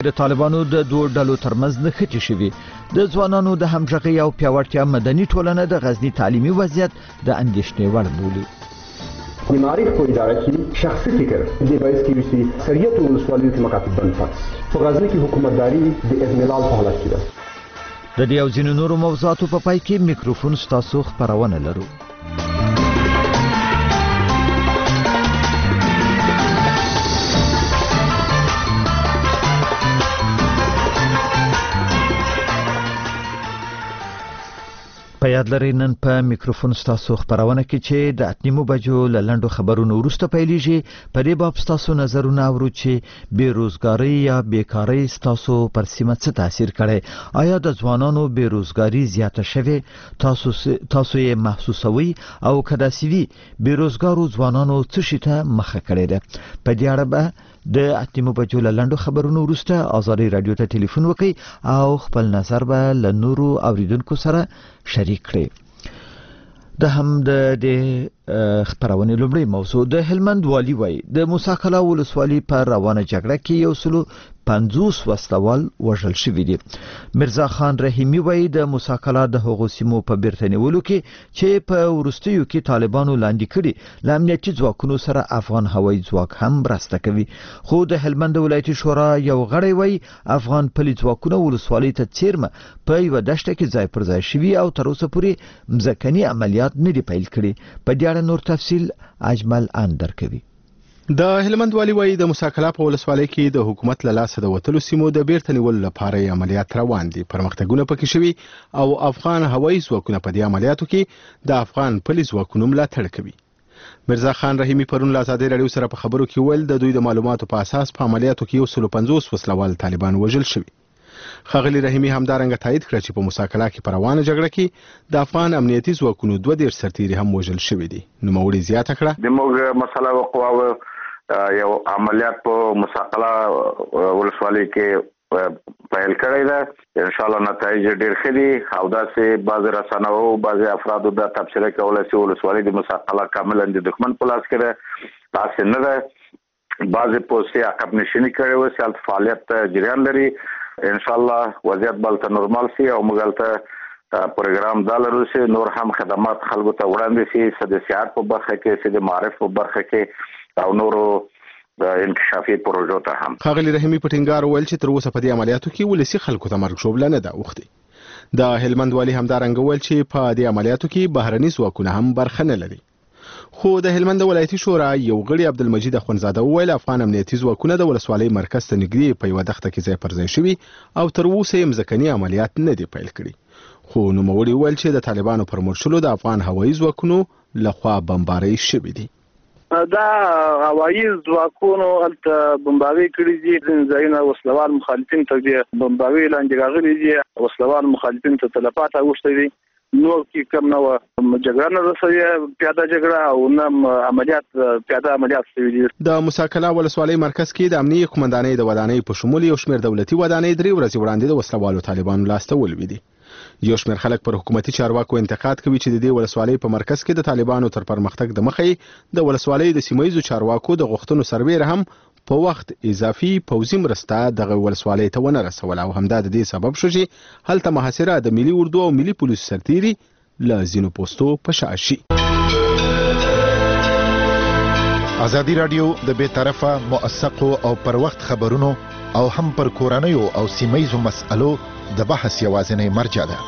د طالبانو د دوه ډلو ترمنځ نښتې شوي. د ځوانانو د همغږۍ او پیاوړتیا مدني ټولنه د غزني تعلیمي وضعیت د اندېښنې وړ بولي. معارف په اداره کې شخصي فکر د باعث کیږي چې سریعت او ولسوالیو کې مکاتب بند پاتې. په غزني کې حکومتداري د اضمحلال په حالت کې ده. د دې او ځینو نورو موضوعاتو په پای کې میکروفون ستاسو خپرونه لرو. په یاد لرئ نن په میکروفون ستاسو خپرونه کې چې د 8 بجو له لنډو خبرونو وروسته پیلېږي. په دې باب ستاسو نظرونه اورو چې بیروزګاری یا بیکاری ستاسو پر سیمه څه تاثیر کړي. آیا د ځوانانو بیروزګاری زیاته شوه؟ تاسو یې محسوسوي او کدا سوي بیروزګارو ځوانانو څه شي ته مخه کړي ده؟ په دې اړه به د 8 بجو له لنډو خبرونو وروسته آزادي رادیو ته ټلیفون وکړئ او خپل نظر به له نورو اوریدونکو سره شریک کړئ. د هم د خبرونه لومړی موضوع د هلمند والی وای د موسی کلا ولسوالۍ پر روانه جګړه کې یو سلو 50 وسلوال وژل شوی دي. مرزا خان رحیمی وای د موسی کلا د هغو سیمو په بیرته نیولو کې چې په ورستیو کې طالبانو لاندې کړي ل امنیتي ځواکونو سره افغان هوایي ځواک هم مرسته کوي. خو د هلمند ولایتي شورا یو غړی وای افغان پلی ځواکونه ولسوالۍ ته چیرمه په یو دشته کې ځای پر ځای شوی او تر اوسه پورې مځکني عملیات نه دی پیل کړي. په دې اړه نور تفصیل اجمل اندر کوي. د هلمند والی وای د موسی کلا په ولسوالۍ کې د حکومت له لاسه د وټلو سیمو د بیرته نیولو لپاره عملیات روان دي. پرمختګونه پکې شوي او افغان هوایي ځواکونه په دې عملیاتو کې د افغان پولیس ځواکونو ملاتړ کوي. مرزا خان رحیمی پرون له آزادي رادیو سره په خبرو کې ویل د دوی د معلوماتو په اساس په عملیاتو کې 150 وسلوال طالبان وژل شوي. خاغلی رحیمی همدارنګه تایید کړ چې په موسی کلا کې پر روانه جګړه کې د افغان امنیتي ځواکونو 2 سرتیري هم وژل شوي دي. نو موري زیاته کړه د موږ مسله وقوه یو عملیات په موسی کلا ولسوالۍ کې پیل کړی ده. ان شاء الله نتایج ډیر ښه دي او داسې بعض رسنیو او بعض افرادو د تبصره کولای شي ولسوالۍ د موسی کلا کاملا د دښمن په لاس کې ده. تاسو نه ده بعض پوسټي عقب نشینی کړي و چې فعالیت جریان لري. ان شاء الله وضعیت بلته نورمال شي او موږ ته پروګرام دالرو چې نور هم خدمات خلکو ته وړاندې شي د سیاحت په برخه کې د معرف په برخه کې او نورو انکشافي پروژو ته هم. خاغلی رحیمی په ټینګار ویل چې تر اوسه په دې عملیاتو کې ولسی خلکو ته مرګ شوبله نه ده وختي. د هلمند والی همدارنګه ویل چې په دې عملیاتو کې بهرني ځواکونه هم برخه نه لري. خو د هلمند ولایتي شورا یو غړي عبدالمجید اخوندزاده ویل افغان امنیتي ځواکونه د ولسوالۍ مرکز ته نږدې په یو دښته کې ځای پر ځای شوي او تر اوسه یې مځکني عملیات نه دي پیل کړي. خو نوموړي ویل چې د طالبانو پر مرشلو د افغان هوایي ځواکونو لخوا بمبارۍ شوي دي. دا هوایي ځواکونو الته بمبارۍ کړي دي. ځایونه وسلوال مخالفین ته دي بمبارۍ لاندې راغلي دي. وسلوال مخالفین ته تلفات اوښتي دي. نور کې کم نه جګړه نه رسوي پیاده جګړه او نه عملیات پیاده عملیات شوي دي. د موسی کلا ولسوالۍ مرکز کې د امنیه قومندانۍ د ودانۍ په شمول یو شمېر دولتي ودانۍ 3 ورځې وړاندې د وسلوالو طالبانو لاسته ولوېدې. یو شمېر خلک پر حکومتي چارواکو انتقاد کوي چې د دې ولسوالۍ په مرکز کې د طالبانو تر پرمختګ د مخې د ولسوالۍ د سیمایي چارواکو د غوښتنو سربېره هم په وخت اضافي پوځي مرسته د ولسوالۍ ته ونه رسول او همدا د دې سبب شو چې هلته محاصره د ملي اردو او ملي پولیس سرتیري له ځینو پوسټو په شا شي. آزادي رادیو د بې طرفه موثقو او پر وخت خبرونو او هم پر کورنیو او سیمایي مسألو د بحث یوازینی مرجع ده.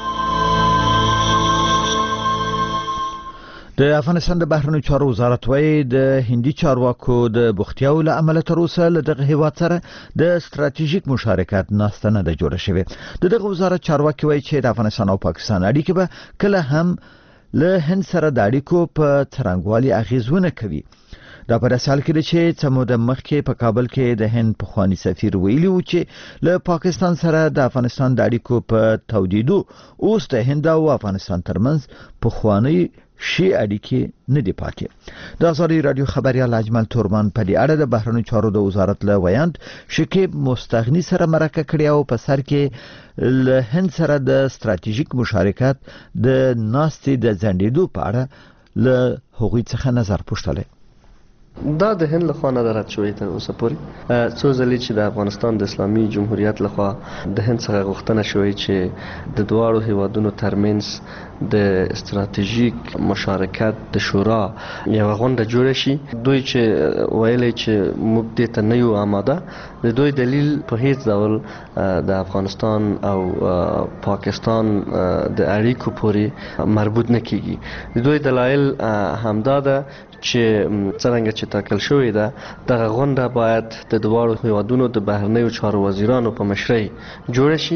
د افغانستان د بهرنیو چارو وزارت وايي د هندي چارواکو د بوختیاو له امله تر اوسه له دغه هیواد سره د ستراتیژیک مشارکت ناسته نه ده جوړه شوې. دغه وزارت چارواکي وايي چې د افغانستان او پاکستان اړیکې به کله هم له هند سره د اړیکو په څرنګوالي اغیزونه کوي. دا په داسې حال کې ده چې څه موده مخکې په کابل کې د هند پخوانی سفیر ویلي و چې له پاکستان سره د افغانستان د اړیکو په تودیدو اوس د هند او افغانستان ترمنځ پخوانی شي اړیکې نه دی پاتې. د آزادي رادیو خبريال اجمل تورمان په دې اړه د بهرنیو چارو د وزارت له ویاند شکیب مستغنی سره مرکه کړې او په سر کې له هند سره د ستراتیژیک مشارکت د ناستې د ځنډېدو په اړه له هغوی څخه نظر پوښتلی. دا د هند لخوا نه رد شوی تر اوسه پورې څو ځلې چې د افغانستان د اسلامي جمهوریت لخوا د هند څخه غوښتنه شوې چې د دواړو هیوادونو ترمنځ د استراتیژیک مشارکت د شورا یوه غونډه جوړه شي، دوی چې ویلي چې موږ دې ته نه یو آماده، د دوی دلیل په هیڅ ډول د افغانستان او پاکستان د اړیکو پورې مربوط نه کیږي. د دوی دلایل همدا ده چې څنګه چې ټاکل شوې ده دغه غونډه باید د دواړو هیوادونو د بهرنیو چارو وزیرانو په مشرۍ جوړه شي،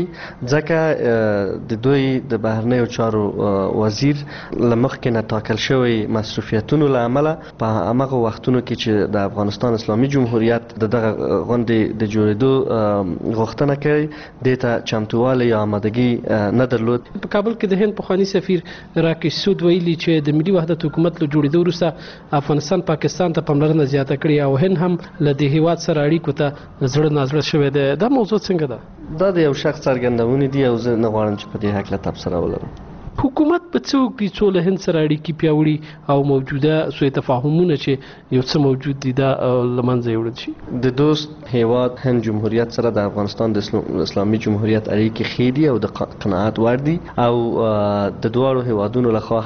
ځکه د دوی د بهرنیو چارو وزیر له مخکې نه ټاکل شوی مصروفیتونو له امله په هماغه وختونو کې چې د افغانستان اسلامي جمهوریت دغه غونډې د جوړېدو غوښتنه کوي دې ته چمتووالی یا آمادګي نه درلود. په کابل کې د هند پخواني سفیر راکیش سود ویلي چې د ملي وحدت حکومت له جوړېدو وروسته افغانستان پاکستان ته پاملرنه زیاته کړې او هند هم له دې هیواد سره اړیکو ته زړه نازړه شوی دی. دا موضوع څنګه ده؟ دا د یو شخص څرګندونې دي او زه نه غواړم چې په دې هکله تبصره ولرم. حکومت په څه وکړي څو له هند سره اړیکې پیاوړي او موجوده سوء تفاهمونه چې یو څه موجود دي دا له منځه یوړل شي؟ د دوست هیواد هند جمهوریت سره د افغانستان د اسلامي جمهوریت اړیکې ښې دي او د قناعت وړ دي او د دواړو هیوادونو لخوا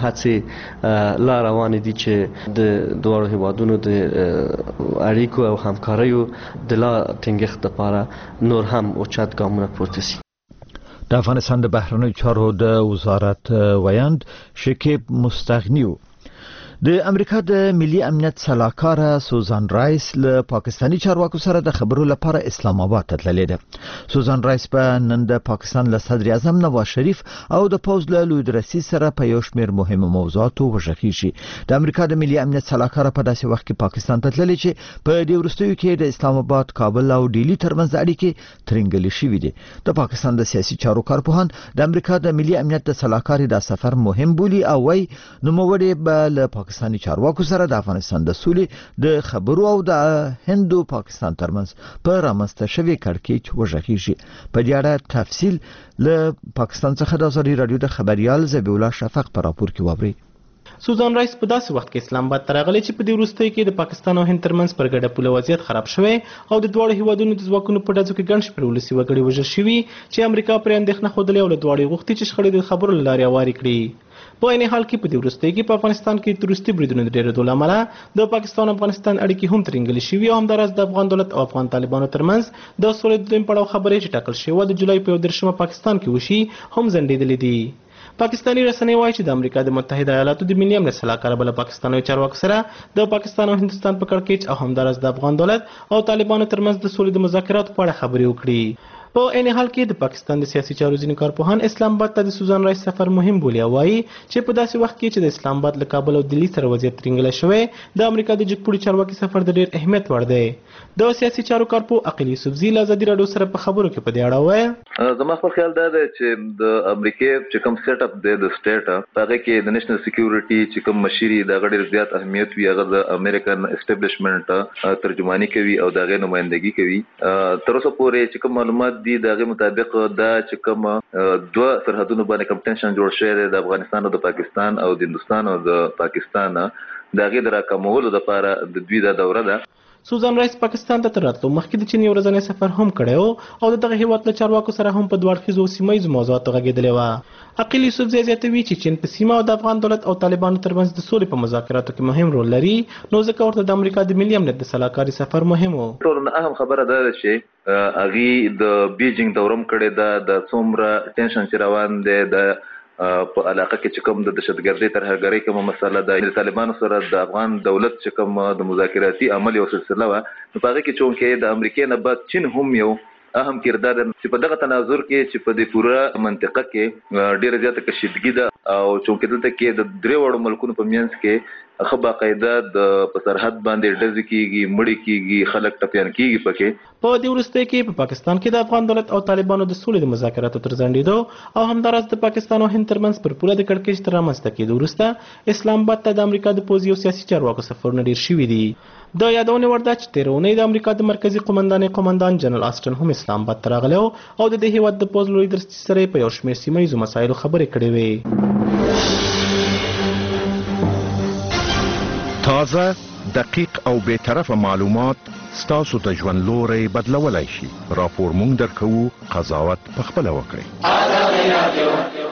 هڅې لا روانې دي چې د دواړو هیوادونو د اړیکو او همکاریو د لا ټینګښت لپاره نور هم اوچت ګامونه پورته شي. د افغانستان د بهرنیو چارو د وزارت ویاند شکیب مستغنیو د امریکا د ملي امنیت سلاکار سوزان رایس له پاکستانی چارواکو سره د خبرو لپاره اسلام آباد ته تللې ده. سوزان رایس په نن د پاکستان له صدر اعظم نواز شریف او د پوز له لوی رئیس سره په یو شمېر مهمه موضوعاتو وغږیږي. د امریکا د ملي امنیت سلاکار په داسې وخت کې پاکستان ته تللې چې په دې وروستیو کې د اسلام آباد، کابل او ډیلی ترمنځ اړیکې ترنګلې شوې دي. د پاکستان د سیاسي چارو کارپوهان د امریکا د ملي امنیت د سلاکار د سفر مهم بولي او وايي نوموړي به له پاکستاني چارواکو سره د افغانستان د سولې د خبرو او د هند او پاکستان ترمنځ په رامنځته شوې کړکېچ وغږیږي. په دې اړه تفصیل له پاکستان څخه د ازادي رادیو د خبريال ذبیح الله شفق په راپور کې واوري. سوزان رایس په داسې وخت کې اسلام آباد ته راغلی چې په دې وروستیو کې د پاکستان او هند ترمنځ پر ګډه پوله وضعیت خراب شوی او د دواړو هیوادونو د ځواکونو په ډزو کې ګڼ شمېر ولسي وګړي وژل شوي چې امریکا پرې اندېښنه ښودلې او له دواړو غوښتي چې شخړې د خبرو له لارې هوارې کړي. په عین حال کې په دې وروستیو کې په افغانستان کې تروریستي بریدونو د ډېرېدو له امله د پاکستان او افغانستان اړیکې هم ترنګلې شوي او همداراز د افغان دولت او افغان طالبانو ترمنځ د سولې د دویم پړاو خبرې چې ټاکل شوې د جولای په 31 پاکستان کې وشي هم ځنډېدلې دي. پاکستانی رسنۍ وایي چې د امریکا د متحده ایالاتو د ملي امنیت سلاکار بل پاکستاني چارواکو سره د پاکستان او هندستان په کړکېچ او همداراز د افغان دولت او طالبانو ترمنځ د سولې د مذاکراتو په اړه خبرې وکړي. په عین حال کې د پاکستان د سیاسي چارو ځینې کارپوهان اسلام آباد ته د سوزان رایس سفر مهم بولي او وایي چې په داسې وخت کې چې د اسلام آباد له کابل او دلی سره وضعیت ترنګلی شوی د امریکا د جګپوړي چارواکي سفر د ډېر اهمیت وړ دی. د سیاسي چارو کارپوه عقیل یوسفزي له ازادي راډیو سره په خبرو کې په دې اړه وایي زما خپل خیال دا دی چې د امریکای چې کوم سیټ اپ دی د سټیټ هغه کې د نېشنل سکیورټي چې کوم مشري د ډېر زیات اهمیت وي هغه د امریکن اسټابلیشمنت ترجمانی کوي او د غیر نمائندګي کوي. تر اوسه پورې چې کوم معلومات دي دغه مطابق دا چې کوم دوه سرحدونو باندې کوم ټینشن جوړ شوی دی د افغانستان او د پاکستان او د هندستان او د پاکستان د هغې د راکمولو لپاره د دوی دا دوره ده. سوزان رایس پاکستان ته تر راتلو مخکې د چین یو ورځنی سفر هم کړی او د دغه هیواد له چارواکو سره هم په دوه اړخیزو سیمه ییزو موضوعاتو غږېدلې وه. عقیل یوسفزي زیاتوي چې چین په سیمه او د افغان دولت او طالبانو ترمنځ د سولې په مذاکراتو کې مهم رول لري نو ځکه ورته د امریکا د ملي امنیت د سلاکاري سفر مهم و. ټولو اهم خبره دا ده چې هغې د بیجینګ دورم کړې ده د څومره ټینشن چې روان دی د په علاقه کې چې کوم د دهشتګردۍ ترهګرۍ کومه مسله ده د طالبانو سره د افغان دولت چې کوم د مذاکراتي عمل یو سلسله وه نو په هغې کې چونکې د امریکې نه بعد چین هم یو اهم کردار چې په دغه تناظر کې چې په دې پوره منطقه کې ډېره زیاته کشیدګي ده او چونکې دلته کې د درې وړو ملکونو په منځ کې ښه باقاعده د په سرحد باندې ډزې کېږي مړې کېږي خلک ټپیان کېږي. پکې په دې وروستیو کې په پاکستان کې د افغان دولت او طالبانو د سولې د مذاکراتو تر ځنډېدو او همداراز د پاکستان او هند ترمنځ پر پوله د کړکېچ تر رامنځته کېدو وروسته اسلام آباد ته د امریکا د پوځي او سیاسي چارواکو سفرونه ډېر شوي دي. د یادونې وړ ده چې تېره اونۍ د امریکا د مرکزي قومندان جنرال آسټن هم اسلام آباد ته راغلی او د دې هیواد د پوځ لوی درستي سره په یو شمېر سیمه ییزو مسایلو خبرې کړې وې. تازه دقیق او بے طرفه معلومات ستاسو د ژوند لوري بدلولای شي. راپور مونږ درکو، قضاوت پخپله وکړئ.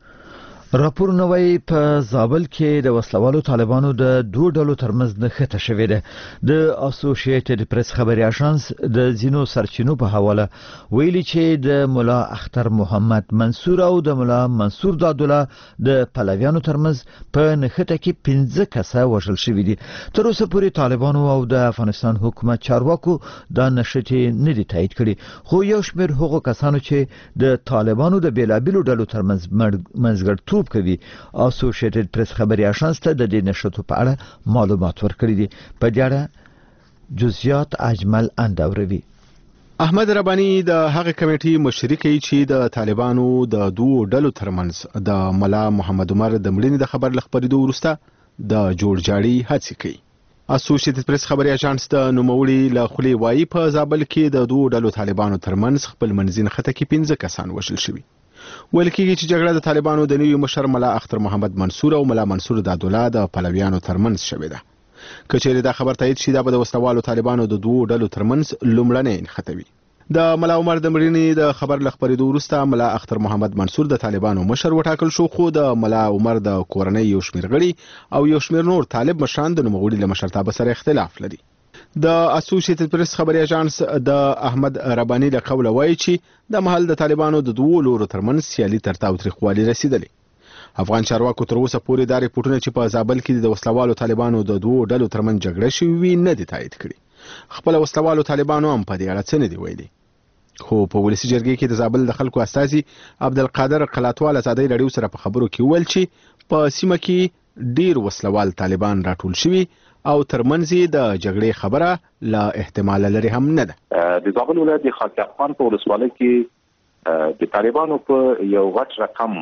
راپورونه وايي په زابل کې د وسلوالو طالبانو د دوه ډلو ترمنځ نښته شوې ده. د اسوسییټډ پریس خبري اژانس د زینو سرچینو په حواله ویلي چې د مولا اختر محمد منصور او د مولا منصور دادوله د پلویانو ترمنځ په نښته کې 15 کسه وژل شوي دي. تر اوسه پورې طالبانو او د افغانستان حکومت چارواکو دا نښتې نه دي تایید کړي، خو یو شمېر هغو کسانو چې د طالبانو د بیلابیلو ډلو ترمنځ منځګړیتوب کوي اسوسییټډ پریس خبري اژانس ته د دې نښتو په اړه معلومات ورکړي دي. په دې اړه جزئیات اجمل اندوروي. احمد رباني د هغه کمیټې مشري کوي چې د طالبانو د دوه ډلو ترمنځ د مولا محمد عمر د مړینې د خبر لخبرېدو وروسته د جوړجاړي هڅې کوي. اسوسییټډ پریس خبري اژانس د نوموړي له خولې وایي په زابل کې د دوه ډلو طالبانو ترمنځ خپل منځي نښته کې 15 کسان وژل شوي. ویل کېږي چې جګړه د طالبانو د نوي مشر مولا اختر محمد منصور او مولا منصور دادوله د پلویانو ترمنځ شوې ده. که چېرې دا خبر تایید شي دا به د وسلوالو طالبانو د دوه ډلو ترمنځ لومړنۍ نښته وي. د مولا عمر د مړینې د خبر له خبرېدو وروسته مولا اختر محمد منصور د طالبانو مشر وټاکل شو، خو د مولا عمر د کورنۍ یو شمېر غړي او یو شمېر نور طالب مشران د نوموړي له مشرتابه سره اختلاف لري. د اسوسییټډ پریس خبري اژانس د احمد رباني له قوله وایي چې د محل د طالبانو د دوه لورو ترمنځ سیالي تر تاوتریخوالي رسیدلې. افغان چارواکو تر اوسه پورې دا ریپورتونه چې په زابل کې د وسلوالو طالبانو د دوه ډلو ترمنځ جګړه شوې نه دي تایید کړي. خپل وسلوالو طالبانو هم په دې اړه څه نه دي ویلي. خو په ولسی جرګې کې د زابل د خلکو استازي عبدالقادر قلاتوال ازادي رادیو سره په خبرو کې ویل چې په سیمه کې ډیر وسلوال طالبان راټول شوي او ترمنځ د جګړې خبره لا احتمال لري هم نه ده. د زابل ولایت د خاک افغان په ولسوالۍ کې د طالبانو په یو غټ رقم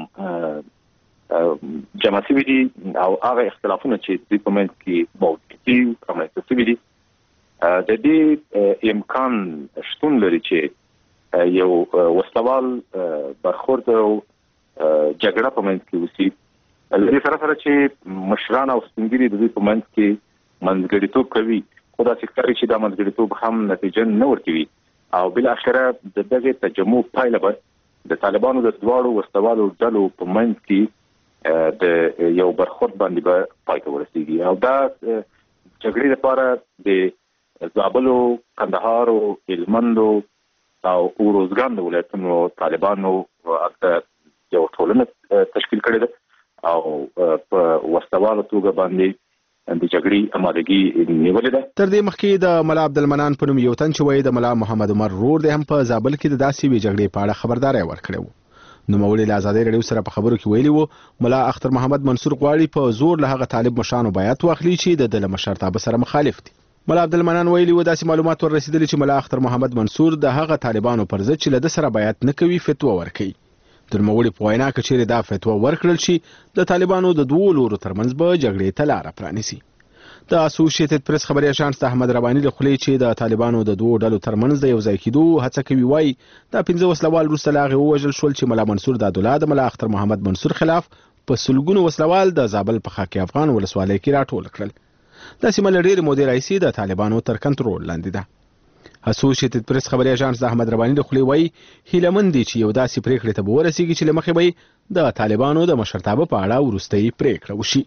جمع شوي دي او هغه اختلافونه چې د په منځ کې موجود دي رامنځته شوي دي. د دې امکان شتون لري چې یو وسلوال برخورد او جګړه په منځ کې وشي. لري سره سره چې مشران او سپینګری د دې په منځ کې منځګړیتوب کوي، خو دا څرګندوي چې دا منځګړیتوب هم نتیجه نه ورکوي او بل اخره د دغه تجمع پایله به د طالبانو د دوړو وسلوالو ډلو په منځ کې د یو برخورد باندې به پای ته ورسیږي. او دا جګړې لپاره د زابل، کندهار او هلمند او اوروزګان د ولایتونو طالبانو یو ټولنه تشکیل کړې ده او په وسلوالو توګه باندې د جګړې آمادګي نیولې ده. تر دې مخکې د مولا عبدالمنان په نوم یو تن چې وایي د مولا محمد عمر رور دی هم په زابل کې د داسې وی جګړې په اړه خبرداري ورکړې وو. نوموړي له ازادي رادیو سره په خبرو کې ویلي وو مولا اختر محمد منصور غواړي په زور له هغه طالب مشرانو بیعت واخلي چې د مشرتابه سره مخالف دي. مولا عبدالمنان ویلي و داسې معلومات ور رسیدلي چې مولا اختر محمد منصور د هغه طالبانو پر ضد چې له سره بیعت نه کوي فتوا ورکړي. د نوموړي په وینا کې چې دا فتوا ورکړل شي د طالبانو د دوه لورو ترمنځ به جګړې ته لار پرانیسي. د اسوسییټډ پریس خبري اژانس د احمد رباني له خولې چې د طالبانو د دوه ډلو ترمنځ د یو ځای کېدو هڅه کوي وایي دا 15 وسلوال وروسته له هغې ووژل شول چې مولا منصور دادوله د مولا اختر محمد منصور خلاف په سلګونو وسلوال د زابل په خاک افغان ولسوالۍ کې راټول کړل. دا سیمه له ډېرې مودې راهیسې د طالبانو تر کنټرول لاندې ده. اسوسییټډ پریس خبري اژانس د احمد رباني له خولې وایي هیله مند دي چې یو داسې پریکړې ته به ورسیږي چې له مخې به د طالبانو د مشرتابه په اړه وروستۍ پریکړه وشي.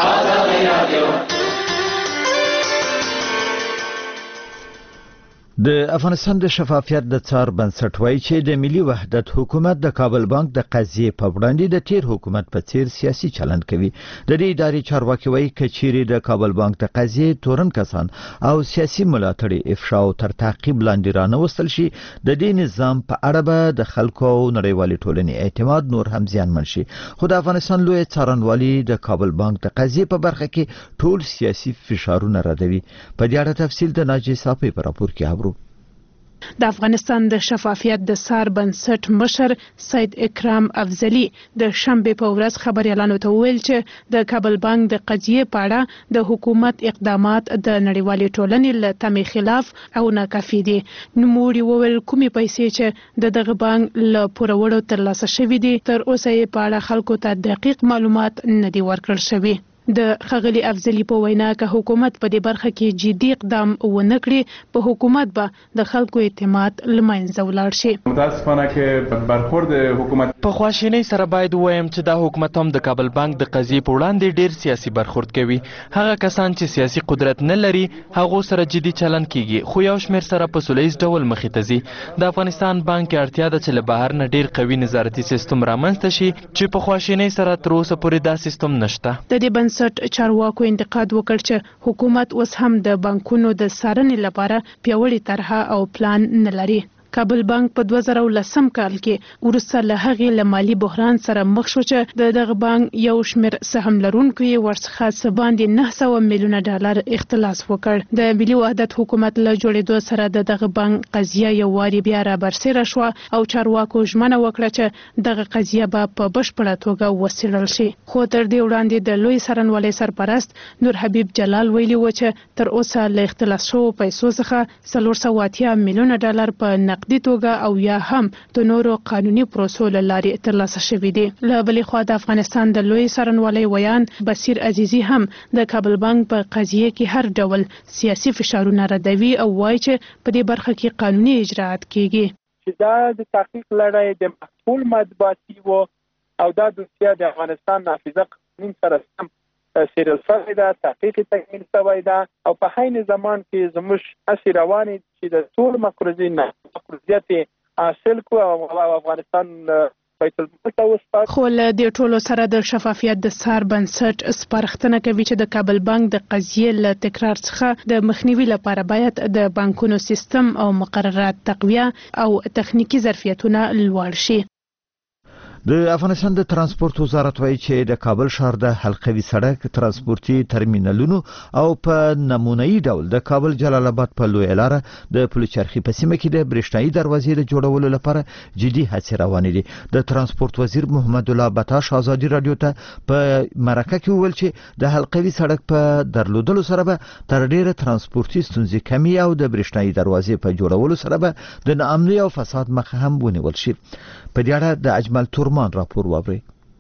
د افغانستان د شفافیت د څار بنسټ وایي چې د ملي وحدت حکومت د کابل بانک د قضیې په وړاندې د تیر حکومت په څیر سیاسي چلند کوي. د دې ادارې چارواکي وایي کچيري د کابل بانک د قضیې تورن کسان او سیاسي ملاتړي افشا او تر تعقیب لاندې رانه وستل شي د دې نظام په اړه به د خلکو او نړیوالې ټولنې اعتماد نور هم زیانمن شي. خو د افغانستان لوی څارنوالي د کابل بانک د قضیې په برخه کې ټول سیاسي فشارونه ردوي. په دې اړه تفصیل د ناجی صافي په راپور کې خبرو. د افغانستان د شفافیت د څار بنسټ مشر سید اکرام افضلی د شنبه په ورځ خبريالانو ته وویل چې د کابل بانک د قضیې په اړه د حکومت اقدامات د نړیوالې ټولنې له تمې خلاف او ناکافي دي. نوموړي وویل کومې پیسې چې د دغه بانک له پورولو ترلاسه شوې دي تر اوسه یې په اړه خلکو ته دقیق معلومات نه دي ورکړل شوي. د ښاغلي افضلي په وینا که حکومت په دې برخه کې جدي اقدام ونه کړي په حکومت به د خلکو اعتماد له منځه ولاړ شي. متاسفانه که برخورد حکومت په خواشینۍ سره باید ووایم چې دا حکومت هم د کابل بانک د قضیې په وړاندې ډیر سیاسي برخورد کوي. هغه کسان چې سیاسي قدرت نه لري هغه سره جدي چلند کیږي، خو یو شمېر سره په سولیز ډول مخې ته ځي. د افغانستان بانک کې اړتیا ده چې له بهر نه ډیر قوي نظارتي سیستم رامنځته شي چې په خواشینۍ سره تر اوسه پورې دا سیستم نشته. د دې بنسټ چارواکو انتقاد وکړ چې حکومت اوس هم د بانکونو د څارنې لپاره پیاوړې طرحه او پلان نه لري. کابل بانک په 2010 کال کې وروسته له هغې له مالي بحران سره مخ شو چې دغه بانک یو شمېر سهم لرونکو یې ورڅخه څه باندې 900 میلیونه ډالر اختلاس وکړ. د ملي وحدت حکومت له جوړېدو سره دغه بانک قضیه یو واري بیا را برسېره شوه او چارواکو ژمنه وکړه چې دغه قضیه به په بشپړه توګه وڅېړل شي. خو تر دې وړاندې د لوی څارنوالۍ سرپرست نور حبیب جلال ویلي و چې تر اوسه له اختلاس شوو پیسو څخه 480 میلیونه ډالر په نقدي توګه او یا هم د نورو قانوني پروسو له لارې ترلاسه شوي دي. له بلې خوا د افغانستان د لوی څارنوالۍ ویان بصیر عزیزي هم د کابل بانک په قضیه کې هر ډول سیاسي فشارونه ردوي او وایي چې په دې برخه کې قانوني اجراءات کیږي. چې دا د تحقیق لړۍ د مسؤل مطبوعاتي و او دا دوسیه د افغانستان نافذه قانون سره سم سیرل شوی ده، تحقیق تکمیل شوی ده او په حین زمان کې زموږ هڅې روانې چې د ټول مقرضیت حاصل کو او افغانستان بیت المال ته وسپارو. خو له دې ټولو سره د شفافیت د څار بنسټ سپارښتنه کوي چې د کابل بانک د قضیې له تکرار څخه د مخنیوي لپاره باید د بانکونو سیستم او مقررات تقویه او تخنیکی ظرفیتونه لوړ شي. د افغانستان د ترانسپورت وزارت وایي چې د کابل ښار د حلقوي سړک ترانسپورتي ترمینالونو او په نمونه‌يي ډول د کابل جلال آباد په لویه لاره د پلچرخي په سیمه کې د برېښنايي دروازې د جوړولو لپاره جدي هڅې روانې دي. د ترانسپورت وزیر محمد الله بتاش ازادي رادیو ته په مرکه کې وویل چې د حلقوي سړک په درلودلو سره به تر ډیره ترانسپورتي ستونزې کمی او د برېښنايي دروازې په جوړولو سره به د ناامنۍ او فساد مخه هم ونیول شي. په دې اړه د اجمل تورمان راپور واورئ.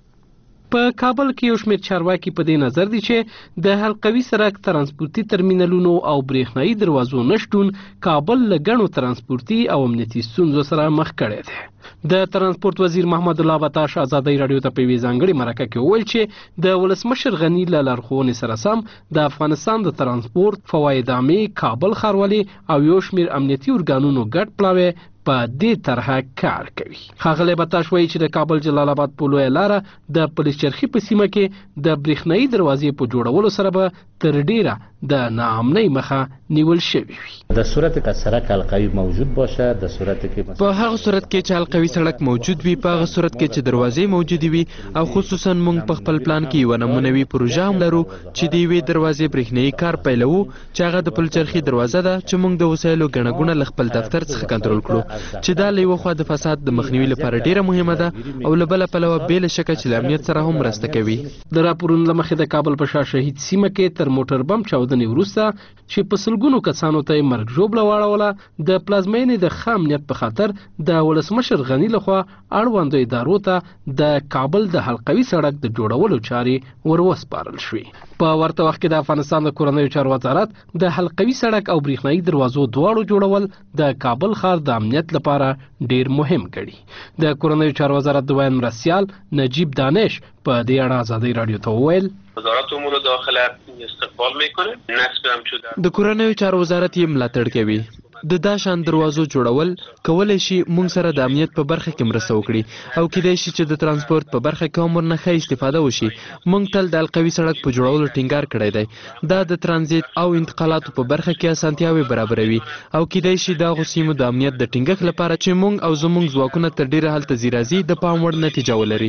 په کابل کې یو شمېر چارواکي په دې نظر دي چې د حلقوي سړک ترانسپورتي ترمینالونو او برېښنايي دروازو نشتون کابل له ګڼو ترانسپورتي او امنیتي ستونزو سره مخ کړی دی. د ترانسپورت وزیر محمد الله بتاش ازادي رادیو ته په ځانګړي مرکه کې وویل چې د ولسمشر غنی له لارښوونې سره سم د افغانستان د ترانسپورت فواید عامې کابل ښاروالۍ او یو شمېر امنیتي ارګانونو ګډ پلاوی په دې طرحه کار کوي. ښاغلی بتاش وایي چې د کابل جلال آباد په لویه لاره د پلچرخي په سیمه کې د برېښنايي دروازې په جوړولو سره به تر ډیره د ناامنۍ مخه نیول شوی وي. در صورت که سړک حلقوي موجود باشه، در صورت کې په هغه صورت کې چې حلقوي سړک موجود وي، په هغه صورت کې چې دروازې موجود وي او خصوصا موږ په خپل پلان کې یو نمونوي پروژه هم لرو چې د یوې دروازې برېښنايي کار پیلوو چې هغه د پلچرخي دروازه ده چې موږ د وسایلو ګڼه ګوڼه له خپل دفتر څخه کنټرول کړو چې دا له یوه خوا د فساد د مخنیوي لپاره ډیره مهمه ده او له بله پلوه بې له شکه چې له امنیت سره هم مرسته کوي. د راپورونو له مخې د کابل په شاه شهید سیمه کې تر موټر بم چاودنې وروسته چې په سلګونو کسانو ته یې مرګ ژوبله واړوله د پلازمینې د ښه امنیت په خاطر د ولسمشر غني لخوا اړوندو ادارو ته د کابل د حلقوي سړک د جوړولو چارې وروسپارل شوې. په ورته وخت کې د افغانستان د کورنیو چارو وزارت د حلقوي سړک او برېښنايي دروازو دواړو جوړول د کابل ښار د امنیت لپاره ډیر مهم ګڼي. د کورنیو چارو وزارت د ویان مرستیال نجیب دانش په دې اړه ازادي رادیو ته وویل وزارت امور داخله استقبال میکنه. نصب هم شده د کورنیو چارو وزارت یې ملاتړ کوي. د داشان دروازو جوړول کولای شي موږ سره د امنیت په برخه کې مرسته وکړي او کېدای شي چې د ترانسپورت په برخه کې هم ورنه ښه استفاده وشي. موږ تل د حلقوي سړک په جوړولو ټینګار کړی دی. دا د ترانزیت او انتقالاتو په برخه کې اسانتیاوې برابروي او کېدای شي د هغو سیمو د امنیت د ټینګښت لپاره چې موږ او زموږ ځواکونه تر ډیره هلته ځي راځي د پام وړ نتیجه ولري.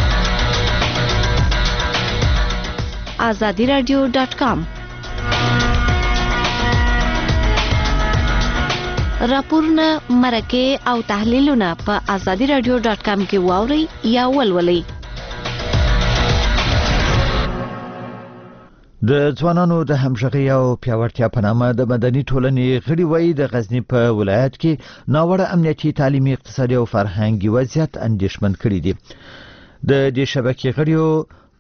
azadiradio.com راپورونه، مرکې او تحلیلونه په azadiradio.com کې واورئ یا ولولئ. د ځوانانو د همغږۍ او پیاوړتیا په نامه د مدني ټولنې غړي وایي د غزني په ولایت کې ناوړه امنیتي، تعلیمي، اقتصادي او فرهنګي وضعیت اندېښمن کړي دي. د دې شبکې غړیو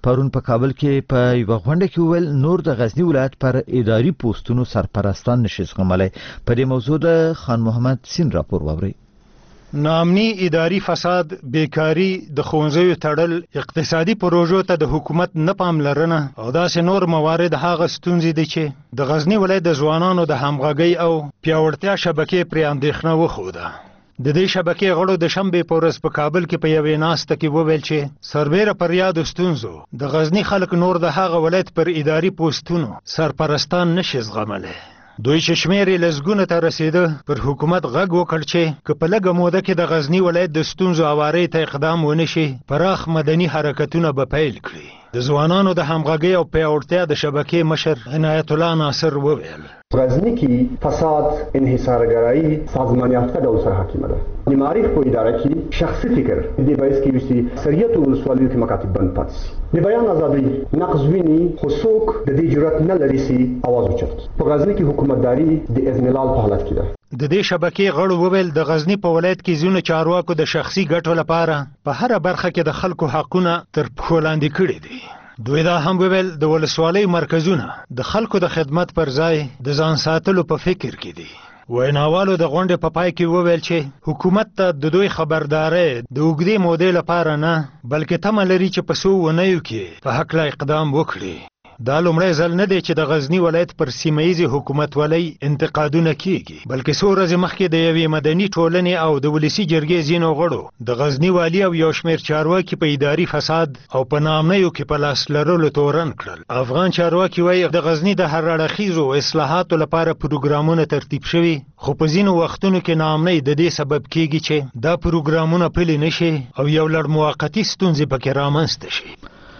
پرون په کابل کې په یو غونډه کې ویل نور د غزنی ولایت پر اداري پوسټونو سرپرستان نشي زغملای. په دې موضوع د خان محمد سین راپور ووري. ناامني، اداري فساد، بیکاری، د ښوونځیو تړل، اقتصادي پروژو ته د حکومت نه پاملرنه او داسې نور موارد هغه ستونزې دي چې د غزنی ولایت د ځوانانو د همغږۍ او پیاوړتیا شبکې پرې اندېښنه وښوده. د دې شبکې غړو د شنبې په ورځ په کابل کې په یوې ناسته کې وویل چې سربیره پر یادو ستونزو د غزنی خلک نور د هغه ولایت پر اداري پوسټونو سرپرستان نشي زغملی. دوی چې شمېر یې لسګونو ته رسېده پر حکومت غږ وکړ چې که په لږه موده کې د غزني ولایت د ستونزو هوارۍ ته اقدام ونه شي پراخ مدني حرکتونه به پیل کړي. د ځوانانو د همغږۍ او پیاوړتیا د شبکې مشر عنایت الله ناصر وویل غزنی کی فساد، انحصارگرایی، سازمان یافته ډول سره حاکمه ده. د معارف په اداره کې شخصي فکر د باعث کې وسی سریت او ولسوالیو کې مکاتب بند پاتې شي. د بیان ازادي نقض ویني خو څوک د دې جرأت نه لري چې आवाज وچت. په غزنی کې حکومتداري د اذنلال په حالت کې ده. د دې شبکې غړو وویل د غزنی په ولایت کې ځینو چارواکو د شخصي ګټو لپاره په هر برخه کې د خلکو حقونه تر پښو لاندې کړي دي. دوی دا هم وویل د ولسوالۍ مرکزونه د خلکو د خدمت پر ځای د ځان ساتلو په فکر کې دي. ویناوالو د غونډې په پای کې وویل چې حکومت ته د دوی خبرداري د اوږدې مودې لپاره نه بلکې تمه لري چې په څو اونیو کې په هکله اقدام وکړي. دا لومړی ځل نه دی چې د غزنی ولایت پر سیمهییزې حکومتولۍ انتقادونه کیږي بلکې څو ورځې مخکې د یوې مدني ټولنې او د ولسي جرګې ځینو غړو د غزنی والي او یو شمېر چارواکي په اداري فساد او په ناامنیو کې په لاس لرلو تورن کړل. افغان چارواکي وایي د غزنی د هر اړخیزو اصلاحاتو لپاره پروګرامونه ترتیب شوي خو په ځینو وختونو کې ناامنۍ د دې سبب کیږي چې دا پروګرامونه پلي نشي او یو لړ موقتي ستونزې پکې رامنځته شي.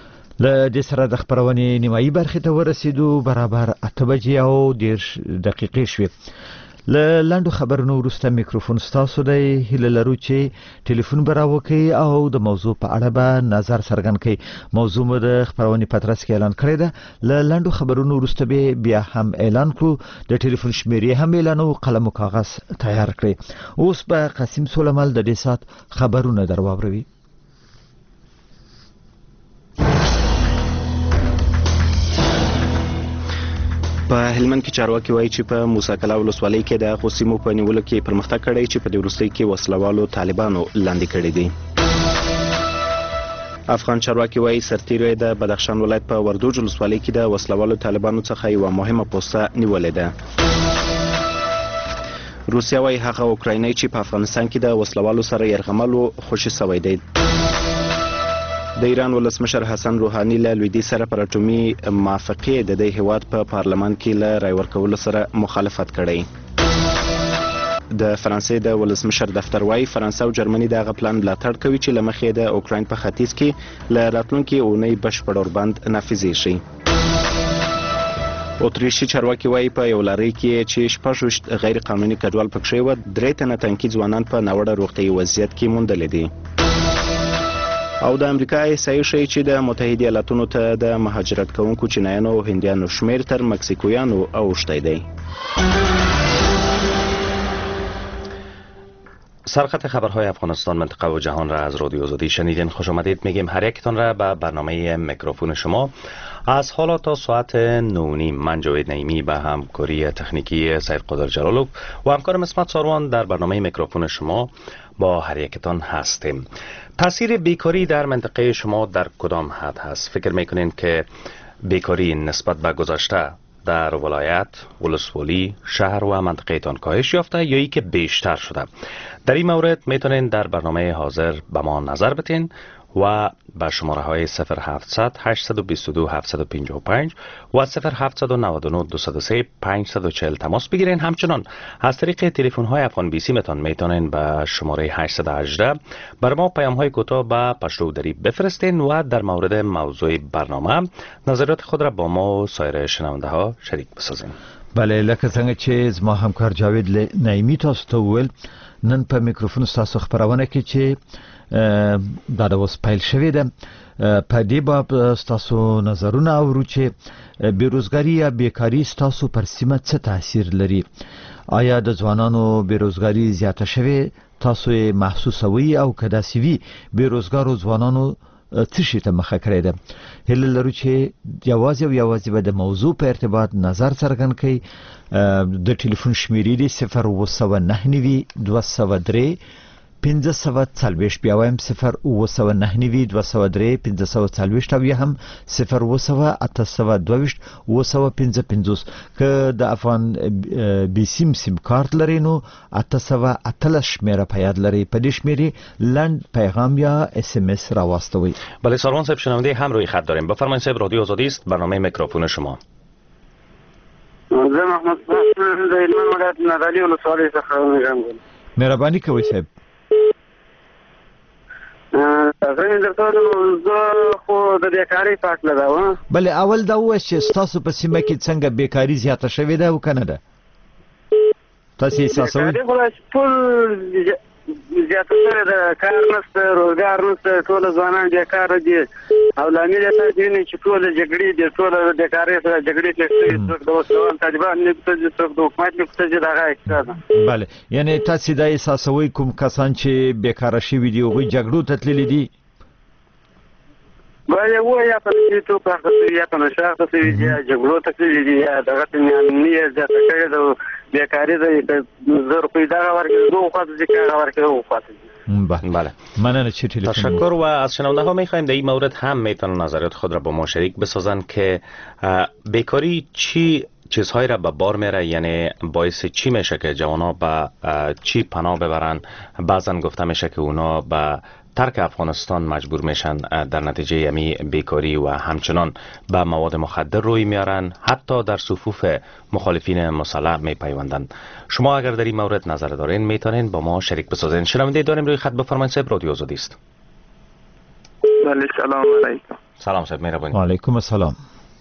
له دې سره د خبرونې نیمایي برخې ته ورسېدو برابر 8 بجې او 10 دقیقې شوې. له لنډو خبرونو وروسته میکروفون ستاسو دی. هیله لرو چې ټلیفون به راوکړئ او د موضوع په اړه به نظر څرګند کړئ. موضوع مو د خبرونې په ترڅ کې اعلان کړې ده. له لنډو خبرونو وروسته به بیا هم اعلان کړو. د ټلیفون شمیرې هم اعلانو. قلم او کاغذ تیار کړئ. اوس به قاسم سولمل د دې سات خبرونه درواوروي. په هلمند کې چارواکي وایي چې په موسی کلا ولسوالۍ کې د هغو سیمو په نیولو کې پرمختګ کړی چې په دې وروستۍ کې وسلوالو طالبانو لاندې کړي دي. افغان چارواکي وایي سرتیرو د بدخشان ولایت په وردوج ولسوالۍ کې د وسلوالو طالبانو څخه یوه مهمه پوسته نیولې ده. روسیه وایي هغه اوکرایني چې په افغانستان کې د وسلوالو سره یرغمل و خوشي سوی دی. د ایران ولسمشر حسن روحاني له لویدیځ سره پر اټومي موافقې د دې هیواد په پارلمان کې له رای ورکولو سره مخالفت کړی. د فرانسې د ولسمشر دفتر وایي فرانسه او جرمني د هغه پلان ملاتړ کوي چې له مخې د اوکراین په ختیځ کې له راتلونکي اونۍ بشپړ اوربند نافذ شي. اتریشي چارواکي وایي په یو لارۍ کې چې 26 غیر قانوني کډوال پکښې و 3 تنه تنکي ځوانان په ناوړه روغتیايي وضعیت کې موندلې دي. او د امریکا احصایې ښیي چې د متحده ایالاتونو ته د مهاجرت کوونکو چینایانو او هندیانو شمیر تر مکسیکویانو اوښتی دی. سرخط خبرهای افغانستان منطقه و جهان را از رادیو آزادی شنیدین. خوش آمدید میگیم هر یکتان را به برنامه میکروفون شما. از حالا تا ساعت 9:30 من جاوید نعیمی به همکاری تکنیکی سید قادر جلالوف و همکارم اسمت ساروان در برنامه میکروفون شما با هر یکتان هستیم. تاثیر بیکاری در منطقه شما در کدام حد هست؟ فکر میکنین که بیکاری نسبت به گذشته در ولایت، ولسوالی، شهر و منطقه تان کاهش یافته یا ای که بیشتر شده؟ در این مورد میتونین در برنامه حاضر به ما نظر بتین و با شماره های 0700 822 755 و 0799 203 540 تماس بگیرین. همچنان از طریق تلفن های افغان بیسی میتونین به شماره 818 بر ما پیام های کوتاه به پشتو دری بفرستین و در مورد موضوع برنامه نظریات خود را با ما و سایر شنونده ها شریک بسازین. بله، لکه څنګه چې زما همکار جاوید نعیمی تاسو ته وویل، نن په میکروفون تاسو خبرونه کې چې دا د اوس پیل شوې ده. په دې باب تاسو نظرونه اورو چې بیروزګاری یا بیکاری تاسو پر سیمه څه تاثیر لري؟ آیا د ځوانانو بیروزګاری زیاته شوې تاسو یې محسوسوي او کدا سیوی بیروزګارو ځوانانو څه شي ته مخه کړې ده. هله لرو چې یوازې به د موضوع په ارتباط نظر څرګند کړي. د ټلیفون شمیرې دی 0992 203 1540 بیا وایم 0992 203 1540 او یا هم 08022 255 که د افغان بي سیم کارت لري نو 813 شمیره په یاد لري. په دې شمیرې لند پیغام یا SMS را واستوي. بله سروان صاحب شنونده هم روی خط داریم. بفرمایید صاحب رادیو آزادی است، برنامه میکروفون شما. زه محمد صاحب د هلمند ولایت نادعلي ولسوالۍ څخه راغلم. مهرباني کوئ صاحب. زه درته زه خو د بیکارۍ په اړه دا و. بله اول دا و چې تاسو په سیمه کې څنګه بیکاری زیاته شوې ده او کنه ده؟ تاسو احساسوئ؟ ټول زیاته شوې ده، کار نشته، روزګار نشته، ټول ځوانان بیکاره دي او لامل یې دا دی چې ټول جګړې دي، ټول د بیکارۍ سره جګړې کوي، څوک د وسلوال طالبان نه کوي، څوک د حکومت نه کوي، دغه احساس. بله یعنی تاسو دا احساسوئ کوم کسان چې بیکاره شوي دي هغوی جګړو ته تللي دي؟ بله و یا په تو په خاطر یا په نشه خاطر یا جګړو ته تللي دي یا دغه نه زیاته کړې ده بیکاری ده زر پیدا ورکړي دوه خاطر چې کار ورکړي او خاطر. بله مننه چه تلفن. تشکر و از شنونده ها میخوایم در این مورد هم میتونن نظریات خود را با ما شریک بسازن که بیکاری چی چیزهایی را به بار میره، یعنی باعث چی میشه که جوانا به چی پناه ببرن. بعضا گفته میشه که اونا به ترک افغانستان مجبور میشن در نتیجه یمی بیکاری و همچنان به مواد مخدر روی میارن، حتی در صفوف مخالفین مسلح میپیوندند. شما اگر در این مورد نظر دارین میتونین با ما شریک بسازین. شنونده داریم روی خط، بفرمایید صاحب رادیو آزادی است. بله سلام علیکم. سلام صاحب مهربانی. و علیکم السلام.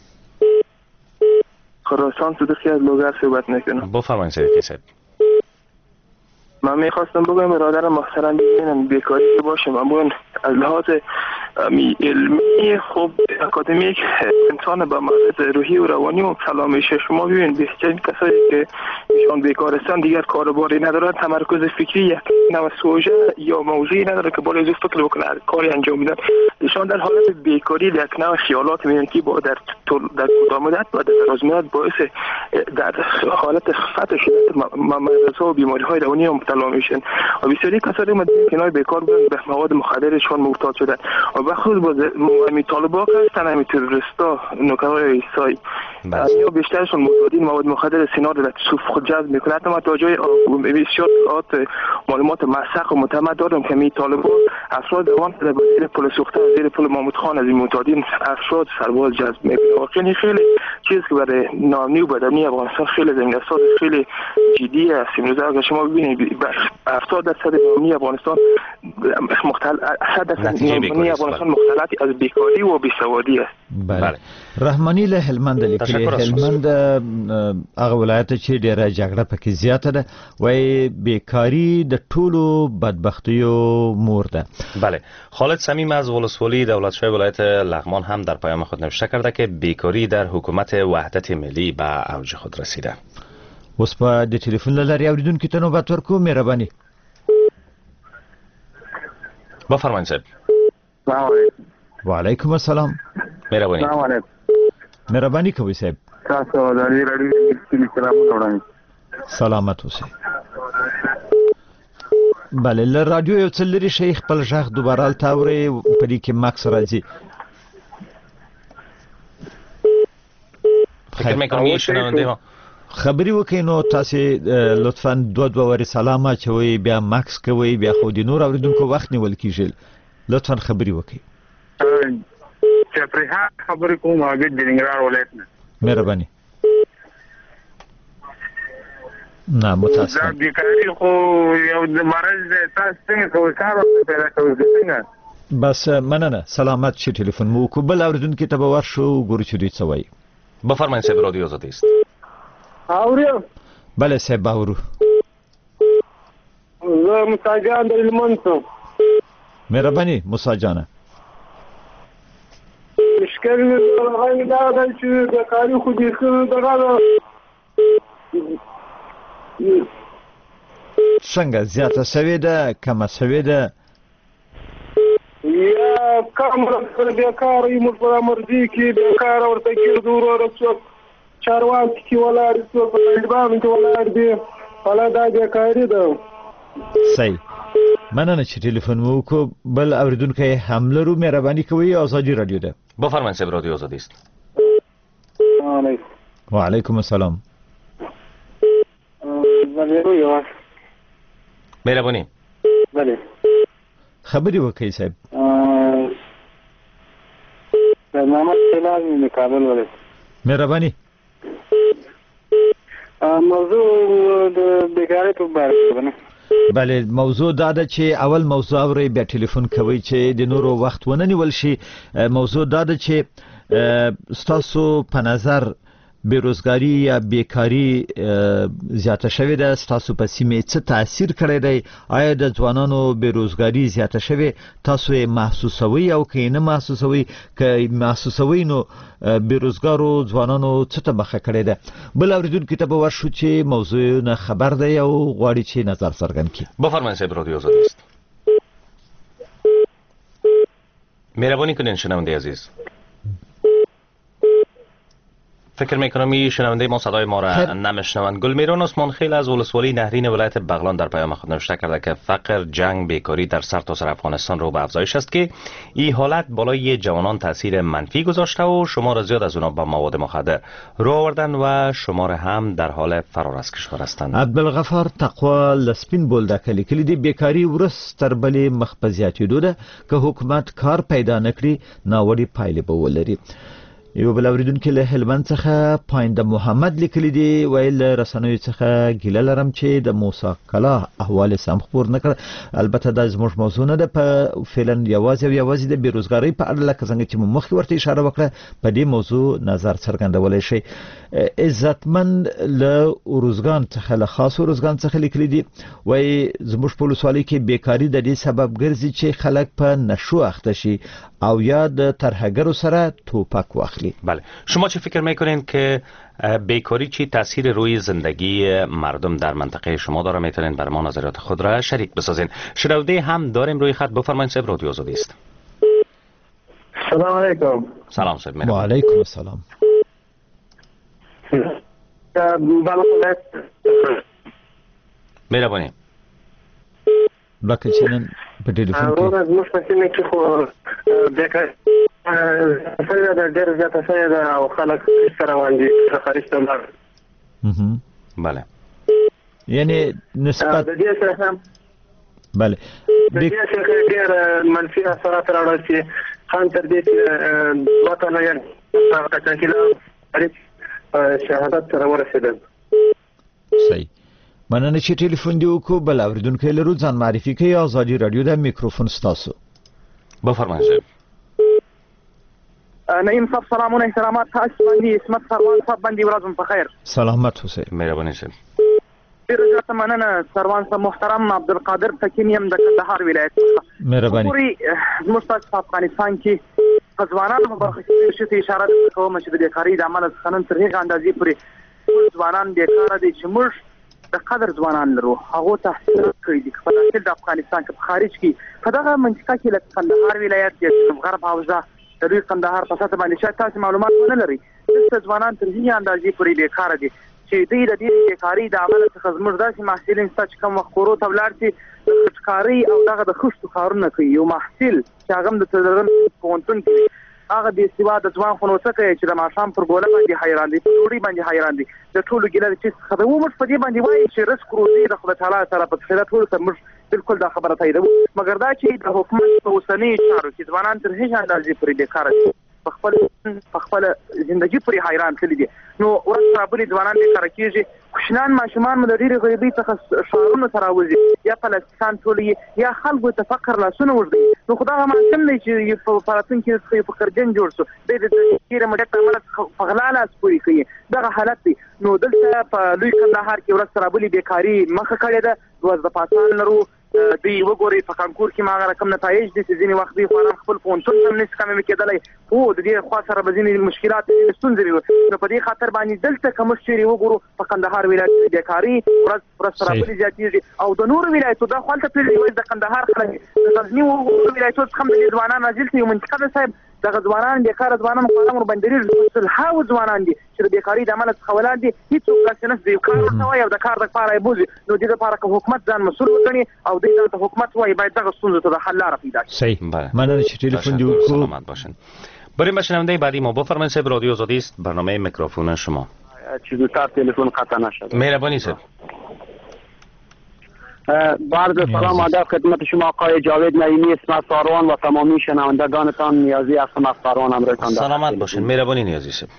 خراسان صدقی از لوگر صحبت میکنم. بفرمایید صدقی صاحب. من میخواستم بگم برادر محترم ببینن بیکاری باشه، من از لحاظ علمی خوب اکادمیک انسان با مقصد روحی و روانی و سلام میشه. شما ببین بسیار کسایی که ایشان بیکارستان دیگر کارباری ندارن، تمرکز فکری یک نوع سوژه یا موضوعی نداره که بالای فکر بکنه کاری انجام میدن. ایشان در حالت بیکاری یک نوع خیالات میبینن که با در کوتاه مدت و در دراز مدت باعث در حالت خفت شدن مرض و بیماری های روانی مبتلا میشن و بسیاری کسایی کنار بیکار بودن به مواد مخدرشان مرتبط شدن و بخصوص با امی طالبا هستن، امی تروریستا، نوکرای ایسای یا بیشترشون معتادین مواد مخدر سینا رو در صف خود جذب میکنه. حتی ما تا جای بسیار معلومات مسخ و متعمد دارم که می طالبا افراد دوان در زیر پل سوخته زیر پل محمود خان از این معتادین افراد سرباز جذب میکنه. واقعا خیلی چیزی که برای نامنی و بدنی افغانستان خیلی زنگستاد خیلی جدی است. امروز اگر شما ببینید 70% نامنی افغانستان نامنی افغانستان مختلطی از بیکاری و بیسوادی است. بله. رحمانی له هلمند لیکلي هلمند هغه ولایت چې ډیره جګړه پکې زیاته ده وای بیکاری د ټولو بدبختیو مور ده. بله. خالد صمیم از ولسوالی دولتشاه ولایت لغمان هم در پیام خود نوشته کرده که بیکاری در حکومت وحدت ملی به اوج خود رسیده. اوس په د ټلیفون لارې اوریدونکو ته نوبت ورکو. مهرباني. بفرمایید صاحب. سلام علیکم. و علیکم السلام. مهرباني. سلام علیکم. مهرباني کوي صاحب. تاسو د رادیو سلامونه وړاندې. سلامت اوسئ. بله له رادیو یو څه لرې شئ، خپل غږ دوباره هلته اورئ، په دې کې ماکس راځي. فکر میکنم یه شنونده ما خبرې وکړئ نو تاسې لطفا دوه وارې سلام اچوئ، بیا ماکس کوئ، بیا خو د نور اورېدونکو وخت نیول کېږي. لطفا خبرې وکړئ. چپریها خبرې کوم عابد د ننګرهار ولایت نه. مهرباني. نه متاسفم. دا بیکاري خو یو د مرض دی، تاسو څنګه کوئ کار پیدا کوئ څنګه؟ بس مننه. سلامت شي. ټلیفون مو وکړو، بل اورېدونکي ته به ورشو، ګورو چې دوی څه وایي. بفرمایید صاحب رادیو آزادی است. اوریم. بله صاحب اورو. زه موسی جان د هلمند څخه. مهرباني موسی جانه. مشکل هغه دا دی چې بیکاري خو دې دغه څنګه زیاته شوې ده کمه شوې ده؟ یا کم رسول بیکار ای موږ مرضی کې بیکار ورته ګرځو ورو څوک چارواکي کې ولاړ څوک په طالبانو کې ولاړ دي ولا دا بیکاري ده. صحیح مننه چې ټلیفون مو وکړو. بل اوریدونکو هم لرو، مهرباني کوئ. آزادی رادیو ده. بفرمایید صاحب، رادیو آزادی است. و علیکم السلام. مهرباني. بله خبري وکړئ صاحب. محمد سلام من کابل ولې. مهرباني. موضوع د بیکاری په اړه ده. بله، موضوع دا ده چې اول موضوع اوري بیا ټلیفون کوي چې د نورو وخت ونه نیول شي. موضوع دا ده چې ستاسو په نظر بیروزګاری یا بیکاری زیاته شوې ده، ستاسو په سیمه څه تاثیر کړی دی؟ آیا د ځوانانو بیروزګاری زیاته شوې تاسو یې محسوسوي او که نه محسوسوي؟ که محسوسوي نو بیروزګارو ځوانانو څه ته مخه کړی ده؟ بل اوریدونکو ته به ورشو چې موضوع نه خبر دی او غواړي چې نظر څرګند کړي. بفرمایید صاحب، رادیو آزادی است. مهربانی کنین شنونده عزیز. فکر میکنم شنونده ما صدای ما را نمیشنوند. گلمیران عثمانخیل از ولسوالی نهرین ولایت بغلان در پیام خود نوشته کرده که فقر، جنگ، بیکاری در سرتاسر افغانستان رو به افزایش است که این حالت بالای جوانان تاثیر منفی گذاشته و شمار زیاد از اونها به مواد مخدر رو آوردن و شمار هم در حال فرار از کشور هستند. عبدالغفار تقوا لسپین بولده کلی کلی بیکاری ورس تر بلې مخ په زیاتېدو ده که حکومت کار پیدا نکړي ناوړي پایلې به ولري. یو بل اوریدونکو له هلمند څخه پاینده محمد لیکلی دی، ویل رسنیو څخه ګیله لرم چې د موسی کلا احوال سم خبر نه کړ. البته دا زموږ موضوع نه ده، په فعلا یوازې د بیروزګاری په اړه لکه څنګه چې مخکې ورته اشاره وکړه په دې موضوع نظر څرګندولی شي. عزتمن له روزګان څخه له خاص روزګان څخه لیکلی دی، وای زموږ په ولسوالۍ کې بیکاری د دې سبب ګرځي چې خلک په نشو اخته شي او یا د ترهګرو سره توپک واخلي. بله، شما چه فکر میکنین که بیکاری چی تاثیر روی زندگی مردم در منطقه شما داره؟ میتونین بر ما نظریات خود را شریک بسازین. شنونده هم داریم روی خط. بفرمایید صاحب، رادیو آزادی است. سلام علیکم. سلام صاحب. و علیکم السلام. مهربانی. بلکه چې نن په ټلیفون کې زموږ په سیمه کې خو بیکاري د ډېر زیاته شوې ده او خلک سره روان دي خارج ته لاړ. بله، یعنی نسبت د دې سره هم بله د دې سره ډېر منفي اثرات راوړل چې خان تر دې چې وطن یې کچاکیلا شهادت سره ورسېدل. صحیح. مننه چې ټلیفون دی وکړو. بل اوریدونکو لرو، ځان معرفي کوي. آزادی رادیو د میکروفون ستاسو. بفرمایید صاحب. نعیم صاحب سلامونه احترامات. تاسو باندې اسمت سروان صاحب باندې ورځم په خیر. سلامت اوسئ. مهرباني صاحب. ډیر زیاته مننه سروان صاحب محترم. عبدالقادر تکینیم د کندهار ولایت. مهرباني. زموږ په افغانستان کې ځوانانو په برخه کې شته اشاره کوم چې د بیکاری د عمل څخه تر هغه اندازې پورې ځوانان بیکاره دي چې موږ د قدر ځوانان لرو. هغه تحصیل کړی دي په داخل د افغانستان کې په خارج کې په دغه منطقه کې لکه کندهار ولایت د غرب حوزه د دوی کندهار په سطح باندې شاید تاسو معلومات نه لري. د ځوانان تر هغه اندازې پورې بیکاره دي چې دوی د دې بیکاری د عمل څخه زموږ داسې محصلین چې کوم وخت کورو ته ولاړ شي د خټکاری او دغه د خښتو کارونه کوي. یو محصل چې هغه د تدرن پونتون کې هغه د سیوا د ځوان خو نو څه کوي چې د ماشام پر ګوله باندې حیران دي، په ډوډۍ باندې حیران دي، د ټولو ګیله چې خبره ومر په دې باندې وایي چې رزق روزي د خدای تعالی سره په خیرات ټول سره موږ بالکل دا خبره تاییدو. مګر دا چې د حکومت په اوسنۍ چارو کې ځوانان تر هیڅ اندازې پورې بیکاره دي، په خپل ژوندۍ پورې حیران کړي دي. نو ورځ رابلې ځوانان بیکاره کېږي. کوشنان ماشومان مو د ډېرې غریبۍ څخه ښارونو ته راوځي، یا پلستان ټولوي یا خلکو ته فقر لاسونه وږدوي. نو خو دغه ماشوم دی چې په راتلونکي کې یو فقرجن جوړ شو، دی د ډېرې مډک عمله څخه په غلا لاس پورې کوي. دغه حالت دی. نو دلته په لوی کندهار کې ورځ رابلې بیکاري مخه کړې ده. د پاسان لرو دوی وګوري په کانکور کې ما رقم نتایج دي چې ځینې وخت دوی خورا خپل پونټون هم نشي کمې کېدلی خو د دې خوا سره به ځینې مشکلات ستونزې وي نو په دې خاطر باندې دلته که موږ چیرې وګورو په کندهار ولایت کې بیکاري ورځ سره بلې زیاتېږي او د نورو ولایتو دا خو هلته پرېږدي د کندهار خلک د غزني ولایتو څخه هم د دې ځوانان راځي یو منطقه ده صاحب دغه ځوانان بیکاره ځوانان خورا ورباندې سلهاوو ځوانان دي چې د بیکاري د امله څخه ولاړ دي هېڅوک داسې نشته یو کار ورته وایي او د کار دپاره یې بوځي نو دې دپاره که حکومت ځان مسؤل وګڼي او دوی دلته حکومت وایي باید دغه ستونزو ته د حل لاره پیدا شي. صحیح مننه چې تلفن دې وکړو. سلامت باشین. بریم به شنونده بعدی ما. بفرمایید صاحب، رادیو آزادی است، برنامه میکروفون شما. چی زودتر تلفن قطع نشد. مهربانی صاحب. بعد سلام ادب خدمت شما آقای جاوید نعیمی اسمت ساروان و تمامی شنوندگانتان. نیازی هستم از ساروان امروزتان. سلامت باشین. مهربانی نیازی صاحب.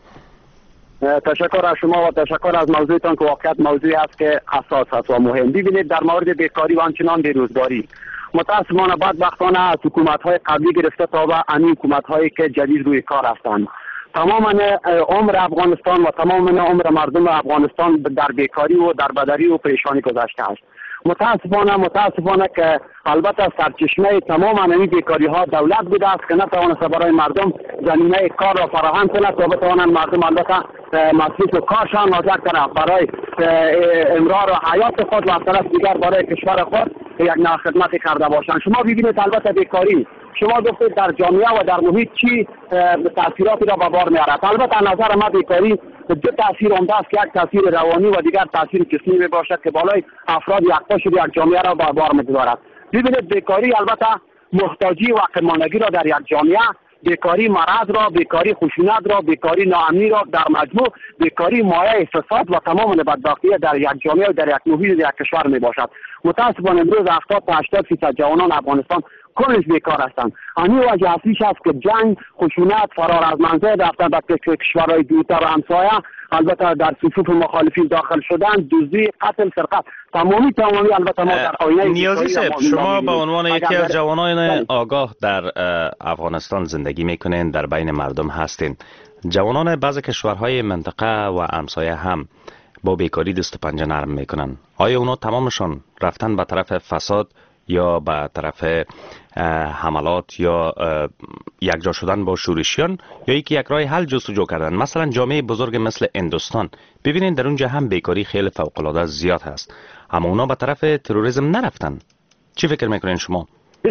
تشکر از شما و تشکر از موضوعتان که واقعیت موضوعی است که حساس است و مهم. ببینید در مورد بیکاری و همچنان بیروزگاری متاسفانه بدبختانه از حکومت‌های قبلی گرفته تا به همین حکومت‌هایی که جدید روی کار هستند تماما عمر افغانستان و تماما عمر مردم افغانستان در بیکاری و در بدری و پریشانی گذشته است. متاسفانه که البته سرچشمه تمام این بیکاری ها دولت بوده است که نتوانسته برای مردم زمینه کار را فراهم کند تا بتوانند مردم البته مصروف کارشان ناجر کنند برای امرار و حیات خود و از طرف دیگر برای کشور خود یک نه خدمتی کرده باشند. شما ببینید البته بیکاری شما گفتید در جامعه و در محیط چی تاثیراتی را به بار میارد. البته نظر من بیکاری دو تاثیر عمده است که یک تاثیر روانی و دیگر تاثیر جسمی می باشد که بالای افراد یکتا شده یک جامعه را به بار میگذارد. ببینید بیکاری البته محتاجی و قمانگی را در یک جامعه، بیکاری مرض را، بیکاری خشونت را، بیکاری ناامنی را، در مجموع بیکاری مایه فساد و تمام بدبختی در یک جامعه و در یک محیط یک کشور می باشد. متاسفانه امروز 70 تا 80% جوانان افغانستان کلش بیکار هستند. همین وجه اصلیش است که جنگ، خشونت، فرار از منزل رفتن به کشورهای دورتر و همسایه، البته در صفوف مخالفین داخل شدن، دزدی، قتل، سرقت، تمامی البته ما در آینه نیازی صاحب، شما به عنوان یکی از جوانان آگاه در افغانستان زندگی میکنین، در بین مردم هستین. جوانان بعضی کشورهای منطقه و همسایه هم با بیکاری دست و پنجه نرم میکنن. آیا اونا تمامشان رفتن به طرف فساد یا به طرف حملات یا یکجا شدن با شورشیان یا یکی یک راه حل جستجو کردن؟ مثلا جامعه بزرگ مثل هندوستان ببینید در اونجا هم بیکاری خیلی فوق العاده زیاد هست، اما اونا به طرف تروریسم نرفتن. چی فکر میکنین شما؟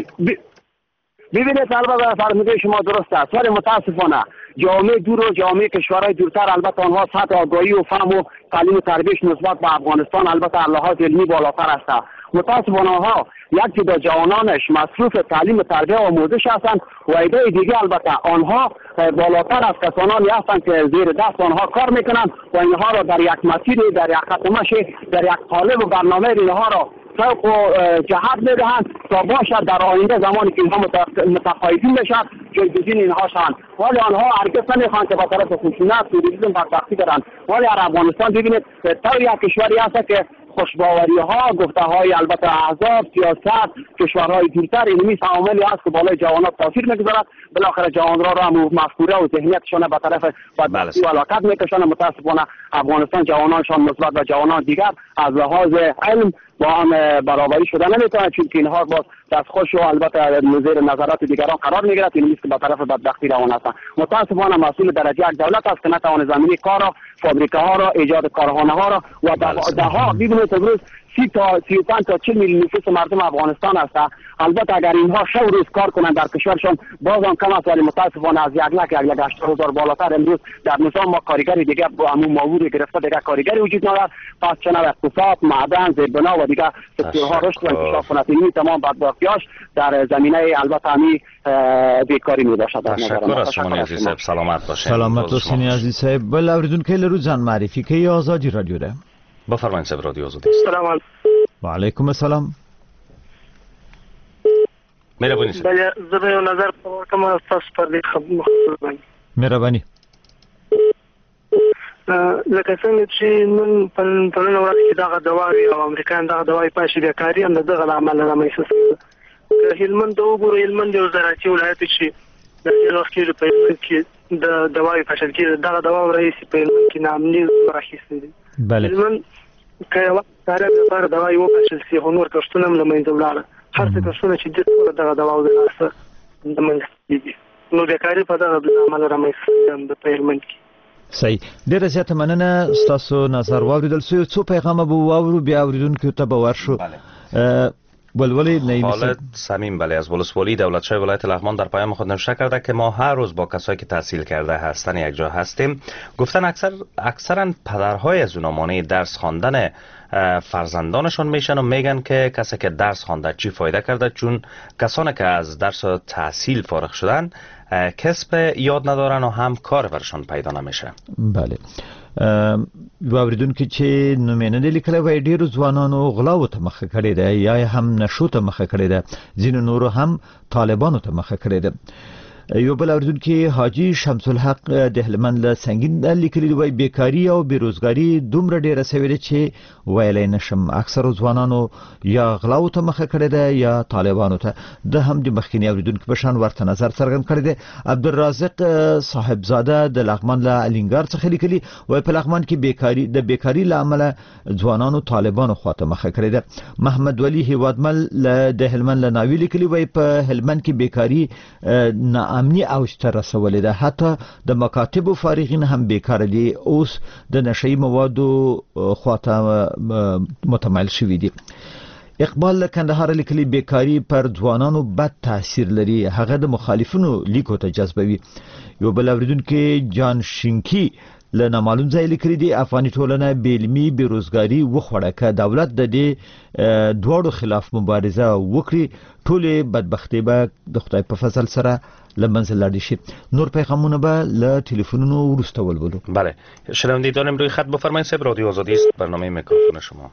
ببینید البته فرموده شما درست است، ولی متاسفانه جامعه دور و جامعه کشورهای دورتر البته آنها سطح آگاهی و فهم و تعلیم و تربیت نسبت به افغانستان البته از لحاظ علمی بالاتر است. متاسفانه آنها یک جدا جوانانش مصروف تعلیم و تربیت و آموزش هستند و ایده دیگه البته آنها بالاتر از کسانانی هستند که زیر دست آنها کار میکنند و اینها را در یک مسیر، در یک خطمش، در یک قالب و برنامه اینها را سوق و جهت میدهند تا باشد در آینده زمانی که اینها متقاعدین بشد جایگزین اینها شوند. ولی آنها هرگز نمیخواهند که با طرف خشونت، تروریسم بدبختی برند. ولی در افغانستان ببینید طور یک کشوری هست که خوشباوری ها، گفته های البته احزاب، سیاست، کشورهای دورتر اینمی عواملی است که بالای جوانان تاثیر میگذارد. بالاخره جوان را مفکوره و ذهنیتشان به طرف بدبختی و هلاکت میکشند. متاسفانه افغانستان جوانانشان نسبت به جوانان دیگر از لحاظ علم با هم برابری شده نمیتونه، چون که اینها باز دستخوش و البته زیر نظرات دیگران قرار میگیرد. این نیست که به طرف بدبختی روان هستند. متاسفانه مسئول درجه یک دولت است که نتوانه زمینی کار را، فابریکه ها را، ایجاد کارخانه ها را و ده ها ببینید امروز 30 تا 35 تا 40 میلیون نفوس مردم افغانستان است. البته اگر اینها شب روز کار کنند در کشورشان باز هم کم است، ولی متاسفانه از 1,80,000 بالاتر امروز در نظام ما کارگری دیگه با همون موضوع گرفته دیگه کارگری وجود ندارد. پس چنان اقتصاد، معدن، زیربنا و دیگه سکتورها رشد و انکشاف کند. این تمام بدبختیاش در زمینه البته همی بیکاری می باشد. تشکر از شما نیازی صاحب. سلامت باشین. سلامت باشین نیازی صاحب. بل اوریدونکو لرو ځان معرفي کوي آزادی رادیو ده. بفرمایید صاحب، رادیو آزادی. سلام علیکم. و علیکم السلام. مهربانی صاحب. بله زه به یو نظر کوم تاسو پر دې خبرې. مهرباني. لکه څنګه چې نن په نن ورځ کې دغه دواوی او امریکایان دغه دواوی پاشي بیکاری هم دغه عمل رامنځته شوی. هلمند وګورئ، هلمند یو زراعتي ولایت چې د دې وخت کې په هلمند کې د دواوی پاشل کې دغه دوا رئیس په هلمند کې نامني راخیستل دي. بله. که وخت کار لپاره دوا یو کشل سی هنور کښتونه هم له منځه ولاړه هر څه کښتونه چې د دغه دوا د لاسه د منځه کېږي نو بیکاري په دغه عمل رامنځته د پیلمنټ کې صحیح. ډیره زیاته مننه ستاسو نظر واوریدل شو. څو پیغام به واورو بیا اوریدونکو ته به ورشو. ولولی خالد صمیم بله از ولسوالی دولتشاه ولایت لغمان در پیام خود نوشته کرده که ما هر روز با کسایی که تحصیل کرده هستن یک جا هستیم. گفتن اکثرا پدرهای از اونا مانع درس خواندن فرزندانشون میشن و میگن که کسی که درس خوانده چی فایده کرده، چون کسانی که از درس و تحصیل فارغ شدن کسب یاد ندارن و هم کار برشان پیدا نمیشه. بله. واوریدونکو چې نومینه د لیکل وای ډیرو ځوانانو غلاو ته مخه کړی ده یا هم نشو ته مخه کړی ده، ځینو نورو هم طالبانو ته مخه کړی ده. یو بل اوریدونکو حاجی شمس الحق د هلمند له سنگین لیکلی وای بیکاری او بیروزګاری دومره ډیره سوي ده چې ویلای نشم. اکثر ځوانانو یا غلاو ته مخه کړی ده یا طالبانو ته. د هم د مخکینی اوریدونکو په شان ورته نظر څرګند کړی ده. عبدالرازق صاحبزاده د لغمان له الینګار څخه لیکلی وای په لغمان کې بیکاری له امله ځوانانو طالبانو خواته مخه کړی ده. محمد ولی هیوادمل د هلمند له ناوی لیکلی وای په هلمند کې بیکاری امنی اوج ته رسولې ده، حتی د مکاتب فارغین هم بیکار دي، اوس د نشئی موادو خواته متمایل شوي دي. اقبال کندهار لیکلی بیکاری پر ځوانانو بد تاثیر لري، هغه د مخالفینو لیکو ته جذبوي. یو بل اوریدونکو جان شینکی له نامعلوم ځای لیکلی دی افغاني ټولنه بیلمی بیروزګاری وخوړه که دولت د دې دواړو خلاف مبارزه وکړي ټولې بدبختی به د خدای په فضل سره لمنزل لاړ شي. نور پیغامونه به له تلفنونو وروسته ولولو. بله شنوندگان روی خط بفرمایید. صاحب رادیو آزادی است، برنامه میکروفون شما.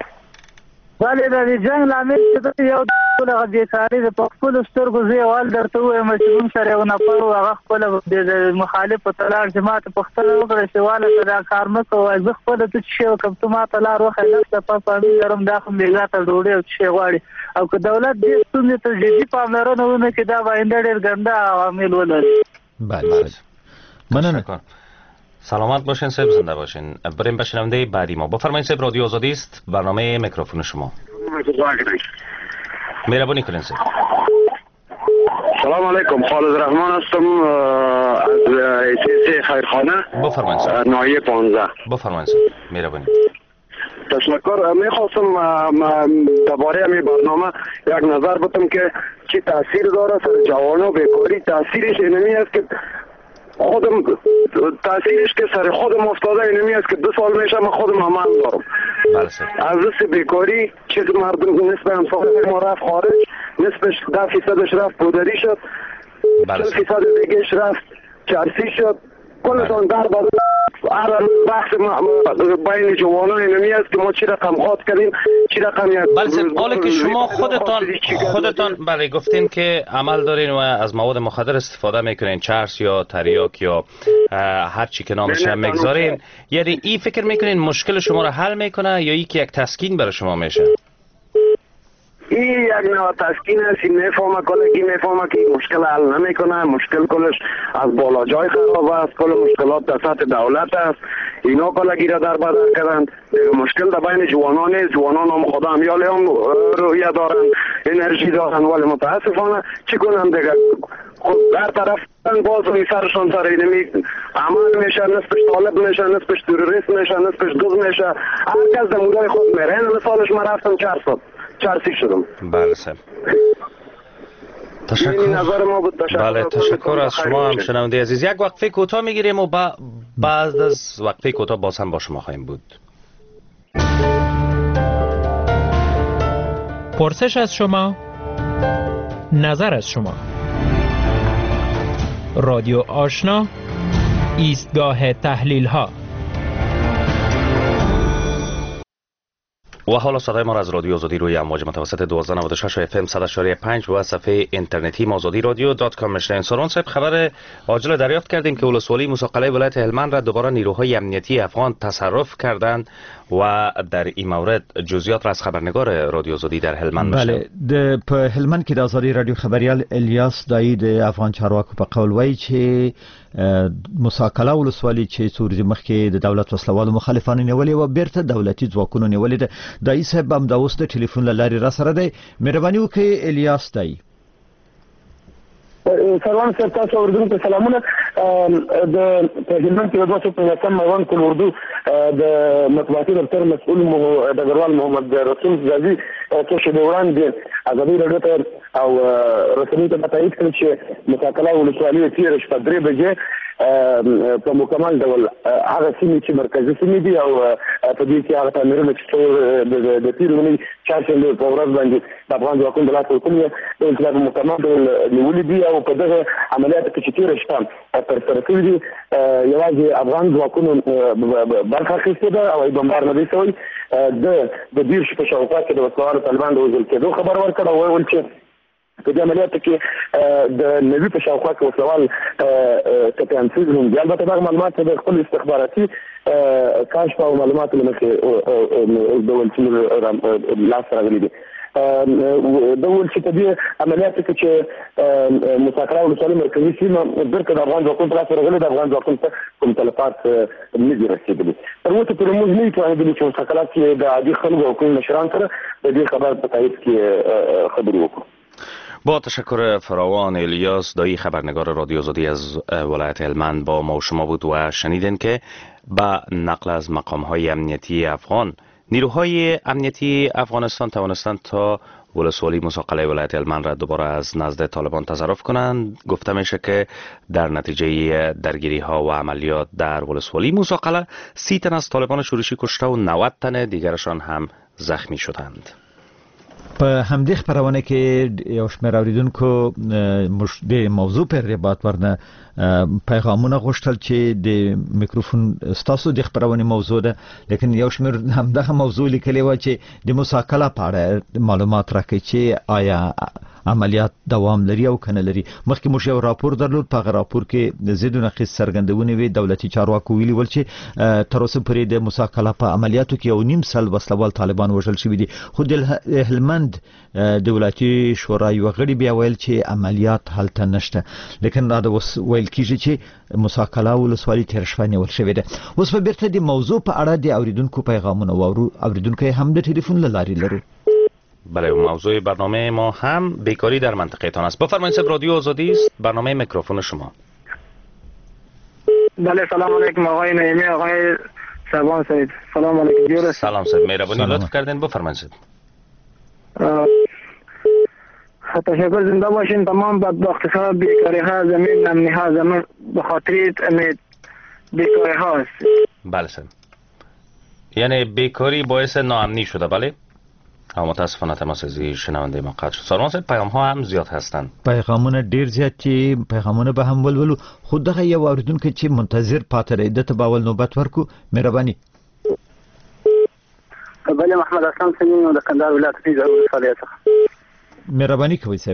بله د جنگ لامل چې یو ټول بیکاری د خپل سترګو زی وال درته وایم چې موږ سره یو نفر هغه خپل د مخالف تلار جماعت پختل وکړي چې والا دا کار مکو زه خپل ته شی کوم ته ما تلار وخه د په پامې لرم دا خو میګا ته ډوډۍ او شی غواړي او که دولت دې ستونزې ته جدي پاملرنه ونه کړي دا باندې ډېر ګنده عوامل ولري. بله مننه. سلامت باشین صاحب، زنده باشین. بریم به شنونده بعدی ما. بفرمایید صاحب رادیو آزادی است، برنامه میکروفون شما. مهربانی کنین صاحب. سلام علیکم، خالد رحمان هستم از سیسی خیرخانه. بفرمایید صاحب. ناحیه 15. بفرمایید صاحب. مهربانی. تشکر. میخواستم درباره همین برنامه یک نظر بدم که چی تاثیر داره سر جوانو بیکاری. تاثیرش اینمی است که خودم تاثیرش که سر خودم افتاده اینمی است که 2 سال میشه من خودم عمل دارم. از دست بیکاری چه مردم نسبت امسال ما رفت خارج، نسبش 10% رفت پودری شد، 40% دیگهش رفت چرسی شد. کلشان در بدن هر بحث بین جوانان اینمی است که ما چی رقم خواد کردیم چی رقم یک. بله حالی که شما خودتان بله گفتین که عمل دارین و از مواد مخدر استفاده میکنین، چرس یا تریاک یا هر چی که نامش هم میگذارین، یعنی این فکر میکنین مشکل شما رو حل میکنه یا ای که یک تسکین برای شما میشه؟ این یک نوع تسکین است. این میفهمه کلگی میفهمه که مشکل حل نمیکنه، مشکل کلش از بالا جای خراب است، کل مشکلات در سطح دولت است. اینا کلگی را در بر کردند. مشکل در بین جوانان است. جوانان هم خدا امیال هم رویه دارن، انرژی دارن، ولی متاسفانه چی کنن دیگه خود در طرف باز روی سرشان سر اینمی عمل میشه، نصفش طالب میشه، نصفش تروریست میشه، نصفش دزد میشه. هر کس در مورد خود میره. این مثالش من رفتم چرسی شدم. بله صاحب. بله تشکر از شما هم شنونده عزیز. یک وقفه کوتاه میگیریم و بعد از وقفه کوتاه باز هم با شما خواهیم بود. پرسش از شما، نظر از شما. رادیو آشنا، ایستگاه تحلیل ها. و حالا صدای ما را از رادیو آزادی روی امواج متوسط 1296 اف ام 100.5 و صفحه اینترنتی azadiradyo.com میشنوید. سروان صاحب، خبر عاجل دریافت کردیم که ولسوالی موسی ولایت هلمند را دوباره نیروهای امنیتی افغان تصرف کردند و در این مورد جزئیات را از خبرنگار رادیو آزادی در هلمند بله، په هلمند کې د آزادی رادیو خبريال الیاس دای د افغان چارواکو په قول وایي چې مساکله ولسوالي چې څوري مخکې د دولت وسلوالو مخالفانو نیولې و بیرته دولتي ځواکونو نیولې ده. دای صاحب هم د اوس د ټلیفون لارې را سره دی. مهرباني وکړئ الیاس دای. سروان صاحب، تاسو اردن ته سلامونه. د هلمند کې د 215 میوان کل اردو د مطبوعاتي دفتر مسؤل ډګروال محمد رسول غازي چې د وړاندې آزادي رادیو ته او رسنۍ ته تایید کړ چې مساکله ولسوالي تیر شپه 3 بجې په مکمل ډول هغه سیمې چې مرکزي سیمې دي او په دې کې هغه تامرونه چې د تیرونی چارشنبه په ورځ باندې د افغان ځواکونو د لاسه ورکړل د انقلاب مکمل ډول نیولې دي او په دغه عملیاتو کې چې تیر شپه ترسره کړي دي یوازې افغان ځواکونو برخه اخیستې ده او بمبار نه دی شوی. د دیر شپه شاوخوا کې د وسلوالو طالبان د وژل کېدو خبر ورکړ او ویل چې په دې عملیاتو کې د نوي په شاوخوا کې وسلوال ټپیان شوي دي. البته دغه معلومات د خپل استخباراتي کاشف او معلوماتو له مخې د ولسمشر لاس راغلي دي. د ول چې په دې عملیاتو کې چې مساکره ولسوالي مرکزي سیمه برکه د افغان ځواکونو په لاس راغلي، د افغان ځواکونو ته کوم تلفات نه دي رسېدلي. تر اوسه پورې موږ نه یو توانېدلي چې مساکله کې د عادي خلکو او کوم مشران سره د دې خبر په تایید کې خبرې وکړو. با تشکر فراوان. الیاس دایی خبرنگار رادیو آزادی از ولایت هلمند با ما و شما بود و شنیدین که با نقل از مقام‌های امنیتی افغان، نیروهای امنیتی افغانستان توانستند تا ولسوالی موسی ولایت هلمند را دوباره از نزد طالبان تصرف کنند. گفته میشه که در نتیجه درگیری ها و عملیات در ولسوالی موسی 30 تن از طالبان شورشی کشته و 90 تن دیگرشان هم زخمی شدند. په همدې خبرونه کې یو شمېر اوریدونکو د موضوع پر ارتباط ورنه پیغامونه غوښتل چې د میکروفون ستاسو د خبرونه موضوع ده، لیکن یو شمېر همدغه موضوع لیکلی و چې د مساکله په اړه معلومات راکړي چې آیا عملیات دوام لري او کنه لري. مخکې موږ یو راپور درلود، په هغه راپور کې د زیدو نقیص څرګندونې وی دولتي چارواکو ویلي ول چې تر اوسه پورې د مساکله په عملیاتو کې یو نیم سل وسلوال طالبان وژل شوي دي. خو د هلمند د ولایتي شورا یو غړي بیا ویل چې عملیات هلته نشته، لیکن دا ویل کیږي چې مساکله ولسوالي تیر شپه نیول شوې ده. اوس په بیرته د موضوع په اړه د اوریدونکو پیغامونه واورو. اوریدونکو هم د ټلیفون له لارې لرو. بله، موضوع برنامه ما هم بیکاری در منطقه تان است. بفرمایید صاحب، رادیو آزادی است، برنامه میکروفون شما. بله، سلام علیکم آقای نعیمی، آقای شعبان صاحب. سلام علیکم. سلام صاحب، مهربانی لطف کردین بفرمایید صاحب. تشکر، زنده باشین. تمام بدبختی ها، بیکاری ها، زمین امنی ها، زمین به خاطر بیکاری ها است. بله صاحب، یعنی بیکاری باعث ناامنی شده. بله، اما متاسفانه تماس از شنونده ما قطع شد. سلام صاحب، پیام ها هم زیاد هستند. پیغامونه ډیر زیات چې پیغامونه به هم ولولو. خود دغه یو اوریدونکو چې منتظر پاتې دی د تباول نوبت ورکو. مهرباني. بله، محمد اسلام سنین د کندهار ولایت پیژو ولسوالۍ څخه. مهرباني کوئ صاحب.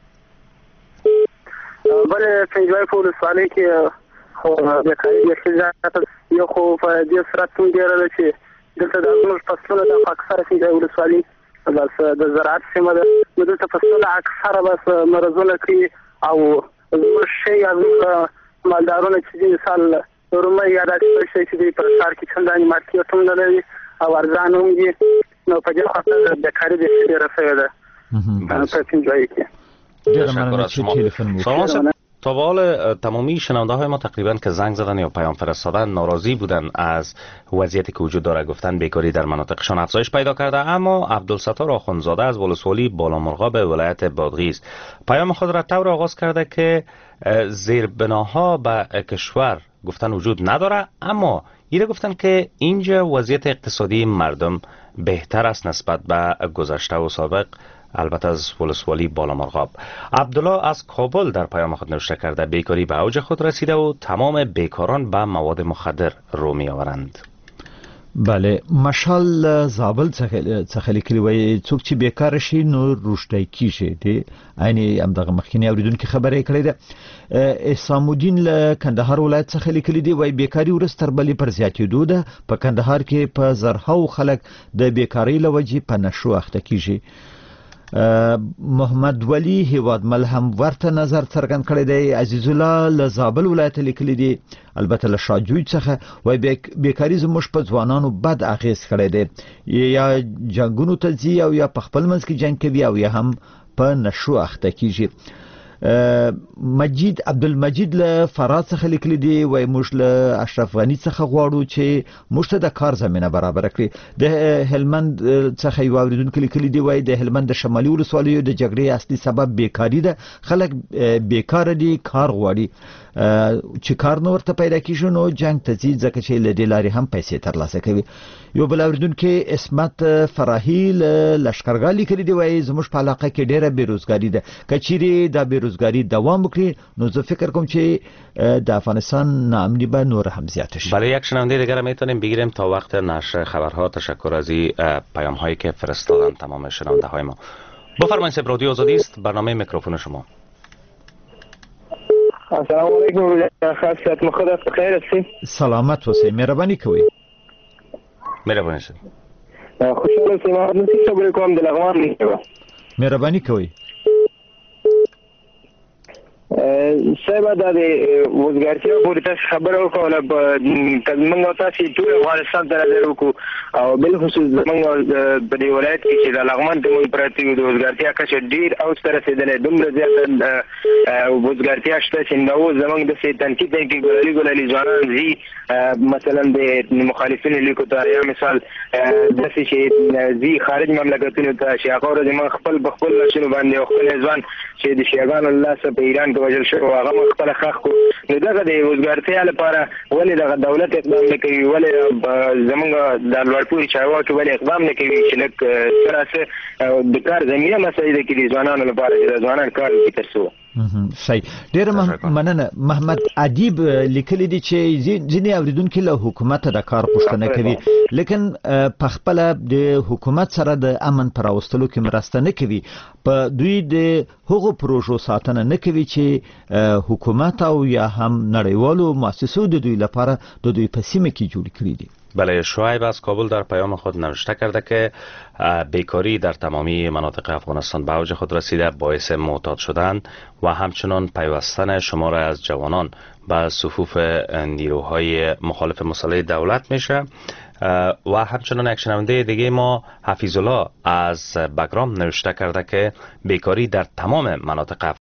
بله، پیژو په ولسوالۍ کې خو د کاري یو خو په دې سره څنګه ډیر چې دلته د موږ فصلونه د اکثره پیژو ولسوالۍ بس د زراعت سیمه ده. دلته فصلونه اکثره بس مرزونه کوي او زموږ شی از مالدارونه چې مثال رومه یا د شي چې په ښار کې څنګه مارکیټ هم نه لري او ارزان هم دي، نو په دې خاطر د کاري د ډیره څه ده په پیژو کې. تشکر از شما. تا به حال تمامی شنونده های ما تقریبا که زنگ زدن یا پیام فرستادن ناراضی بودن از وضعیتی که وجود داره. گفتن بیکاری در مناطقشان افزایش پیدا کرده. اما عبدالستار آخوندزاده از ولسوالی بالامرغاب ولایت بادغیس پیام خود را طور آغاز کرده که زیربناها به کشور گفتن وجود نداره، اما ایره گفتن که اینجا وضعیت اقتصادی مردم بهتر است نسبت به گذشته و سابق، البته از ولسوالی بالامرغاب. عبدالله از کابل در پیام خود نوشته کرده بیکاری به اوج خود رسیده و تمام بیکاران به مواد مخدر رو می آورند. بله مشال زابل څخه لیکلی وای څوک چې بیکار شي نو روشتای کیږي دی عیني همدغه مخکینی اوریدونکو خبره کړې ده. اسلام الدین له کندهار ولایت څخه لیکلی دی وای بیکاری ورستر بلې پر زیاتېدو ده په کندهار کې په زرهاو خلک د بیکاری لوجې په نشو اخته کیږي. محمد ولی هیوادمل هم ورته نظر څرګند کړی دی. عزیز الله له زابل ولایت لیکلی دی البته له شاجوی څخه وای بیکاری زموږ په ځوانانو بد اغیز کړی دی یا جنگونو ته ځي او یا په خپل منځ کې جنگ کوي او یا هم په نشو اخته کیږي. مجید عبدالمجید له فرات څخه لیکلی دی وای موږ له اشرف غنی څخه غواړو چې موږ ته د کار زمينه برابر کړي. د هلمند څخه یو اوریدونکو لیکلی دی وای د هلمند د شمالي ولسوالیو د جګړې اصلي سبب بیکاری ده. خلک بیکار دي کار غواړي چې کار نور ته پیدا کیږي نو جنگ ته ځي ځکه چې له دې لارې هم پیسې ترلاسه کوي. یو بل اوریدونکو اسمت فراهی لشکرګاه لیکلی دی وای زموږ په علاقه کې ډیره بیروزګاری ده کچيري د بیروزګاری دوام وکړي نو زه فکر کوم چې د افغانستان ناامنی به نور هم زیات شه. برای یک شنونده دیگر میتونیم بگیریم تا وقت نشر خبرها. تشکر از این پیام هایی که فرستادن تمام شنونده های ما. بفرمایید رادیو آزادی است برنامه میکروفون شما. السلام علیکم خاصیت مخدا بخیر هستی؟ سلامت اوسئ مهرباني کوئ. مهرباني شه. خوشحال هستم ما نسی خبر کوم د لغمان نیو. مهرباني کوئ. صاحب دا د وزګارتیا پورې تاسو خبره وکړه په موږ تاسو ټول افغانستان ته راځو کو او بل خصوص موږ په دې ولایت کې چې د لغمان ته موږ پراته یو د وزګارتیا کچه ډیر او سره رسیدلې دومره زیات وزګارتیا شته چې نو زمونږ د سیتن کې ګولالي ځوانان زی مثلا د مخالفین لیکو ته یا مثال د چې زی خارج مملکتونو ته چې هغه د خپل بخپل شنو باندې خپل ځوان چې د شیعاګان الله سره په ایران کې وجل شو هغه خپل خخ کو نو دغه د وزګارتیا لپاره ولې د دولت اقدام نه کوي ولې زمونږ د لوړپوړي چارواکي ولې اقدام نه کوي چې لکه سره د کار زمينه مسایده کې د ځوانانو لپاره چې ځوانان کار کوي ترڅو صحیح. ډیر مننه. محمد ادیب لیکلی دی چې ځینې اوریدونکو له حکومت د کار پوښتنه کوي لیکن په خپل د حکومت سره د امن پر اوستلو کې مرسته نه کوي په دوی د هغو پروژو ساتنه نه کوي چې حکومت او یا هم نړیوالو مؤسسو د دوی لپاره د دوی په سیمه کې جوړ کړی دي. بله شعیب از کابل در پیام خود نوشته کرده که بیکاری در تمامی مناطق افغانستان به اوج خود رسیده باعث معتاد شدن و همچنان پیوستن شمار از جوانان به صفوف نیروهای مخالف مسلح دولت میشه. و همچنان یک شنونده دیگه ما حفیظ الله از بگرام نوشته کرده که بیکاری در تمام مناطق